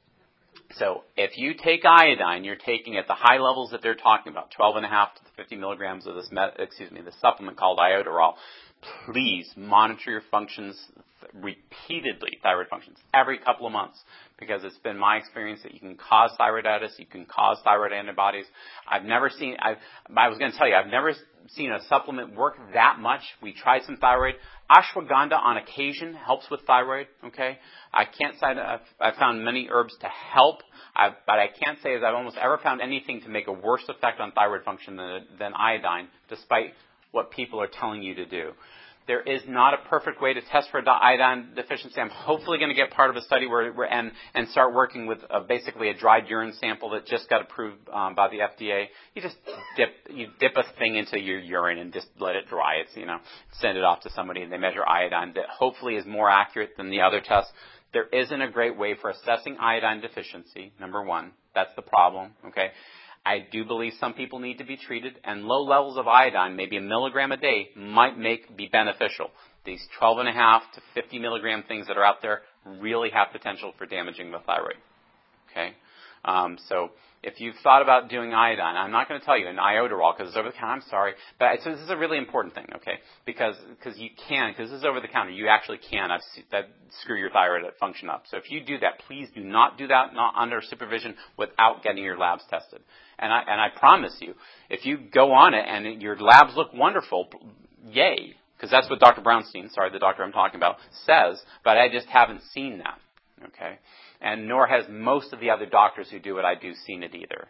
Speaker 1: So if you take iodine, you're taking at the high levels that they're talking about, twelve and a half to fifty milligrams of this, met, excuse me, this supplement called iodoral. Please monitor your functions repeatedly, thyroid functions, every couple of months, because it's been my experience that you can cause thyroiditis, you can cause thyroid antibodies. I've never seen, I've, I was going to tell you, I've never seen a supplement work that much. We tried some thyroid. Ashwagandha on occasion helps with thyroid, okay? I can't say I've, I've found many herbs to help, I've, but I can't say that I've almost ever found anything to make a worse effect on thyroid function than, than iodine, despite what people are telling you to do. There is not a perfect way to test for iodine deficiency. I'm hopefully going to get part of a study where, where and, and start working with a, basically a dried urine sample that just got approved um, by the F D A. You just dip you dip a thing into your urine and just let it dry. It's, you know, send it off to somebody and they measure iodine that hopefully is more accurate than the other tests. There isn't a great way for assessing iodine deficiency, number one. That's the problem, okay? I do believe some people need to be treated, and low levels of iodine, maybe a milligram a day, might make be beneficial. These twelve and a half to fifty milligram things that are out there really have potential for damaging the thyroid. Okay, um, so if you've thought about doing iodine, I'm not going to tell you an iodoral because it's over the counter. I'm sorry, but so this is a really important thing, okay? Because because you can, because this is over the counter, you actually can I've see, that screw your thyroid function up. So if you do that, please do not do that, not under supervision, without getting your labs tested. And I and I promise you, if you go on it and your labs look wonderful, yay, because that's what Doctor Brownstein, sorry, the doctor I'm talking about, says. But I just haven't seen that, okay? And nor has most of the other doctors who do what I do seen it either.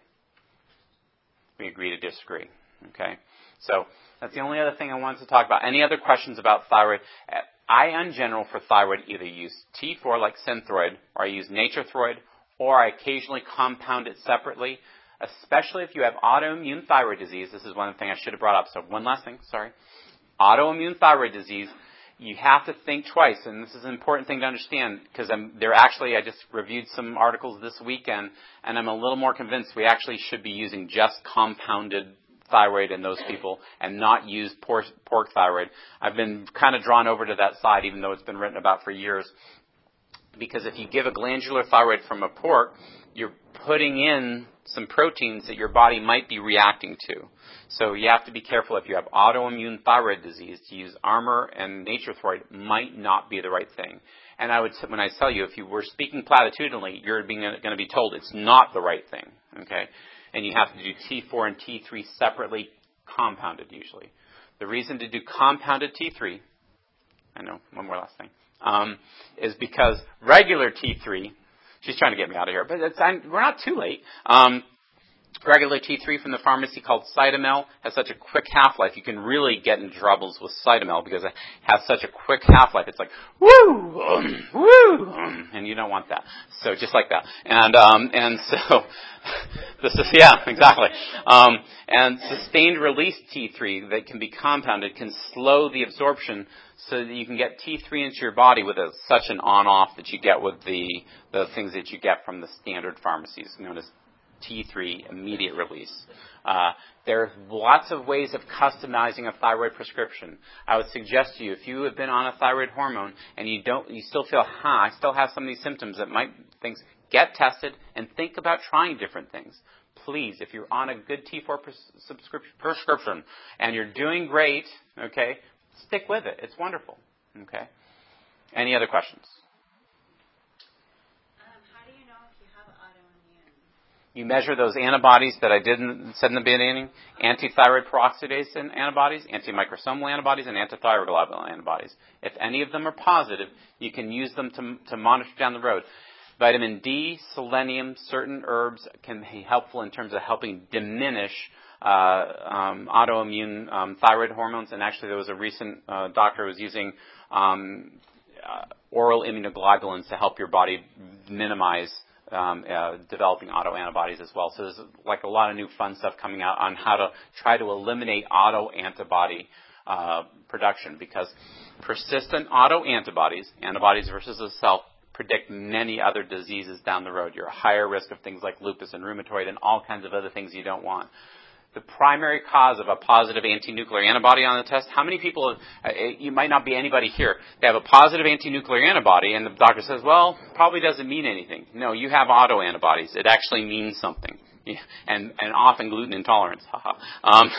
Speaker 1: We agree to disagree. Okay? So that's the only other thing I wanted to talk about. Any other questions about thyroid? I, in general, for thyroid, either use T four like Synthroid, or I use Nature-Throid, or I occasionally compound it separately, especially if you have autoimmune thyroid disease. This is one thing I should have brought up. So one last thing, sorry. Autoimmune thyroid disease, you have to think twice, and this is an important thing to understand, because I'm, they're actually, I just reviewed some articles this weekend, and I'm a little more convinced we actually should be using just compounded thyroid in those people and not use pork, pork thyroid. I've been kind of drawn over to that side, even though it's been written about for years, because if you give a glandular thyroid from a pork, you're putting in some proteins that your body might be reacting to. So you have to be careful if you have autoimmune thyroid disease. To use Armour and Nature-Throid might not be the right thing. And I would, when I tell you, if you were speaking platitudinally, you're being, going to be told it's not the right thing. Okay, and you have to do T four and T three separately, compounded usually. The reason to do compounded T three, I know, one more last thing, um, is because regular T three. She's trying to get me out of here, but it's, I'm, we're not too late. Um, regular T three from the pharmacy called Cytomel has such a quick half-life. You can really get into troubles with Cytomel because it has such a quick half-life. It's like, woo, um, woo, um, and you don't want that. So just like that. And um, and so this is, yeah, exactly. Um, and sustained release T three that can be compounded can slow the absorption so that you can get T three into your body with a, such an on-off that you get with the the things that you get from the standard pharmacies, known as T three immediate release. Uh, there are lots of ways of customizing a thyroid prescription. I would suggest to you, if you have been on a thyroid hormone and you don't, you still feel, huh, I still have some of these symptoms that might, things, get tested and think about trying different things. Please, if you're on a good T four pres- prescription and you're doing great, okay, stick with it. It's wonderful. Okay. Any other questions? You measure those antibodies that I didn't said in the beginning, anti-thyroid peroxidase antibodies, antimicrosomal antibodies, and antithyroglobulin antibodies. If any of them are positive, you can use them to, to monitor down the road. Vitamin D, selenium, certain herbs can be helpful in terms of helping diminish uh, um, autoimmune um, thyroid hormones. And actually, there was a recent uh, doctor who was using um, uh, oral immunoglobulins to help your body minimize Um, uh, developing autoantibodies as well. So there's like a lot of new fun stuff coming out on how to try to eliminate autoantibody uh, production, because persistent autoantibodies, antibodies versus the self, predict many other diseases down the road. You're at higher risk of things like lupus and rheumatoid and all kinds of other things you don't want. The primary cause of a positive anti-nuclear antibody on the test, how many people, uh, you might not be anybody here, they have a positive anti-nuclear antibody and the doctor says, well, probably doesn't mean anything. No, you have autoantibodies. It actually means something. Yeah, and, and often gluten intolerance. um,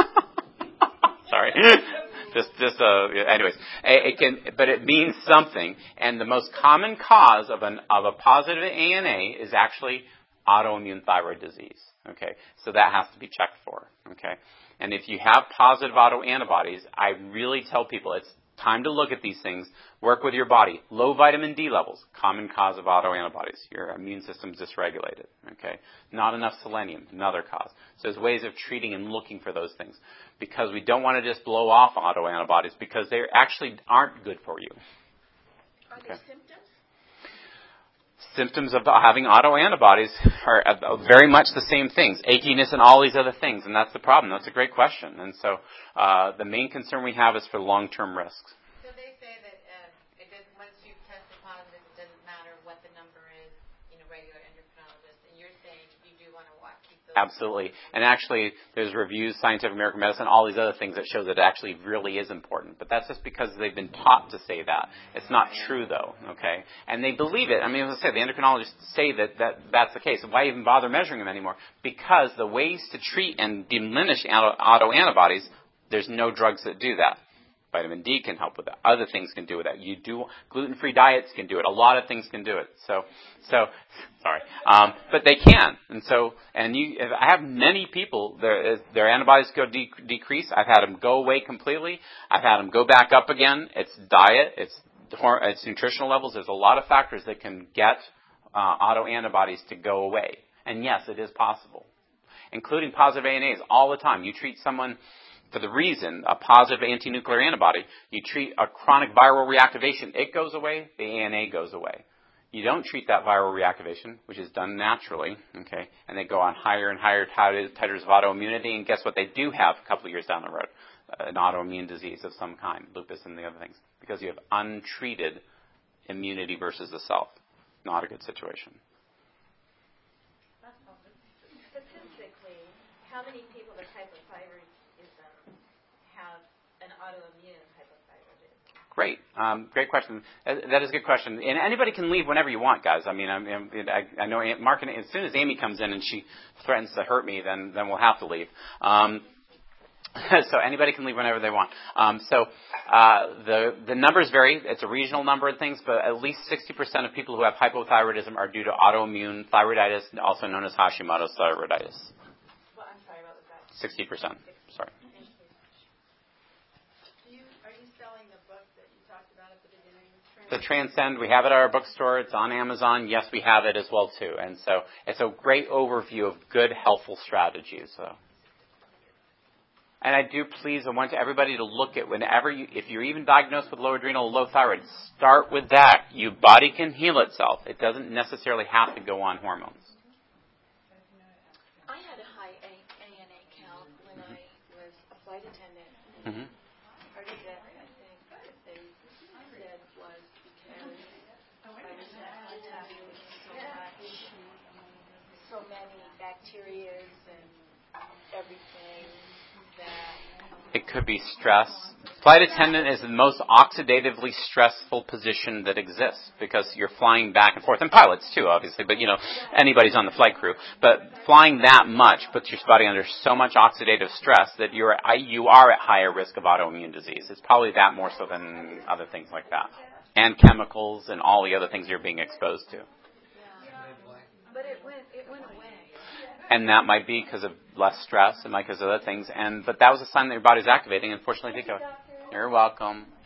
Speaker 1: sorry. just, just, uh, anyways, it can, but it means something. And the most common cause of an, of a positive A N A is actually autoimmune thyroid disease. Okay, so that has to be checked for. Okay, and if you have positive autoantibodies, I really tell people it's time to look at these things. Work with your body. Low vitamin D levels, common cause of autoantibodies. Your immune system's dysregulated. Okay, not enough selenium, another cause. So there's ways of treating and looking for those things, because we don't want to just blow off autoantibodies because they actually aren't good for you.
Speaker 3: Are there symptoms?
Speaker 1: Symptoms of having autoantibodies are very much the same things, achiness and all these other things, and that's the problem. That's a great question. And so uh, the main concern we have is for long-term risks.
Speaker 5: So they say that uh, it doesn't, once you've tested positive, it doesn't matter what the number is in a regular endocrinologist, and you're saying you do want to watch, keep those.
Speaker 1: Absolutely. And actually, there's reviews, Scientific American Medicine, all these other things that show that it actually really is important. But that's just because they've been taught to say that. It's not true, though, okay? And they believe it. I mean, as I said, the endocrinologists say that, that that's the case. Why even bother measuring them anymore? Because the ways to treat and diminish auto- autoantibodies, there's no drugs that do that. Vitamin D can help with that. Other things can do with that. You do gluten-free diets can do it. A lot of things can do it. So, so sorry, um, but they can. And so, and you, I have many people. Their their antibodies go de- decrease. I've had them go away completely. I've had them go back up again. It's diet. It's it's nutritional levels. There's a lot of factors that can get uh, autoantibodies to go away. And yes, it is possible, including positive A N As all the time. You treat someone for the reason, a positive anti-nuclear antibody, you treat a chronic viral reactivation, it goes away, the A N A goes away. You don't treat that viral reactivation, which is done naturally, okay, and they go on higher and higher titers of autoimmunity, and guess what they do have a couple of years down the road? An autoimmune disease of some kind, lupus and the other things, because you have untreated immunity versus the self. Not a good situation.
Speaker 2: Statistically, how many people with hypothyroidism have an autoimmune hypothyroidism?
Speaker 1: Great. Um, great question. That is a good question. And anybody can leave whenever you want, guys. I mean, I, I, I know Mark, and as soon as Amy comes in and she threatens to hurt me, then, then we'll have to leave. Um, so anybody can leave whenever they want. Um, so uh, the, the numbers vary. It's a regional number of things, but at least sixty percent of people who have hypothyroidism are due to autoimmune thyroiditis, also known as Hashimoto's thyroiditis.
Speaker 2: Well, I'm sorry, what was that?
Speaker 1: sixty percent. Sorry. The Transcend, we have it at our bookstore. It's on Amazon. Yes, we have it as well, too. And so it's a great overview of good, helpful strategies. So. And I do please, I want everybody to look at whenever you, if you're even diagnosed with low adrenal or low thyroid, start with that. Your body can heal itself. It doesn't necessarily have to go on hormones.
Speaker 3: I had a high A N A count when mm-hmm. I was a flight attendant.
Speaker 1: Mm-hmm.
Speaker 3: Part of that, I think, that they said was because I was in contact with so much, so many bacteria and everything that...
Speaker 1: It could be stress. Flight attendant is the most oxidatively stressful position that exists because you're flying back and forth, and pilots too, obviously, but you know, anybody's on the flight crew. But flying that much puts your body under so much oxidative stress that you're you are at higher risk of autoimmune disease. It's probably that more so than other things like that, and chemicals and all the other things you're being exposed to.
Speaker 3: But it went it went away.
Speaker 1: And that might be because of less stress, it might be because of other things. And but that was a sign that your body's activating. Unfortunately, it did go. You're welcome.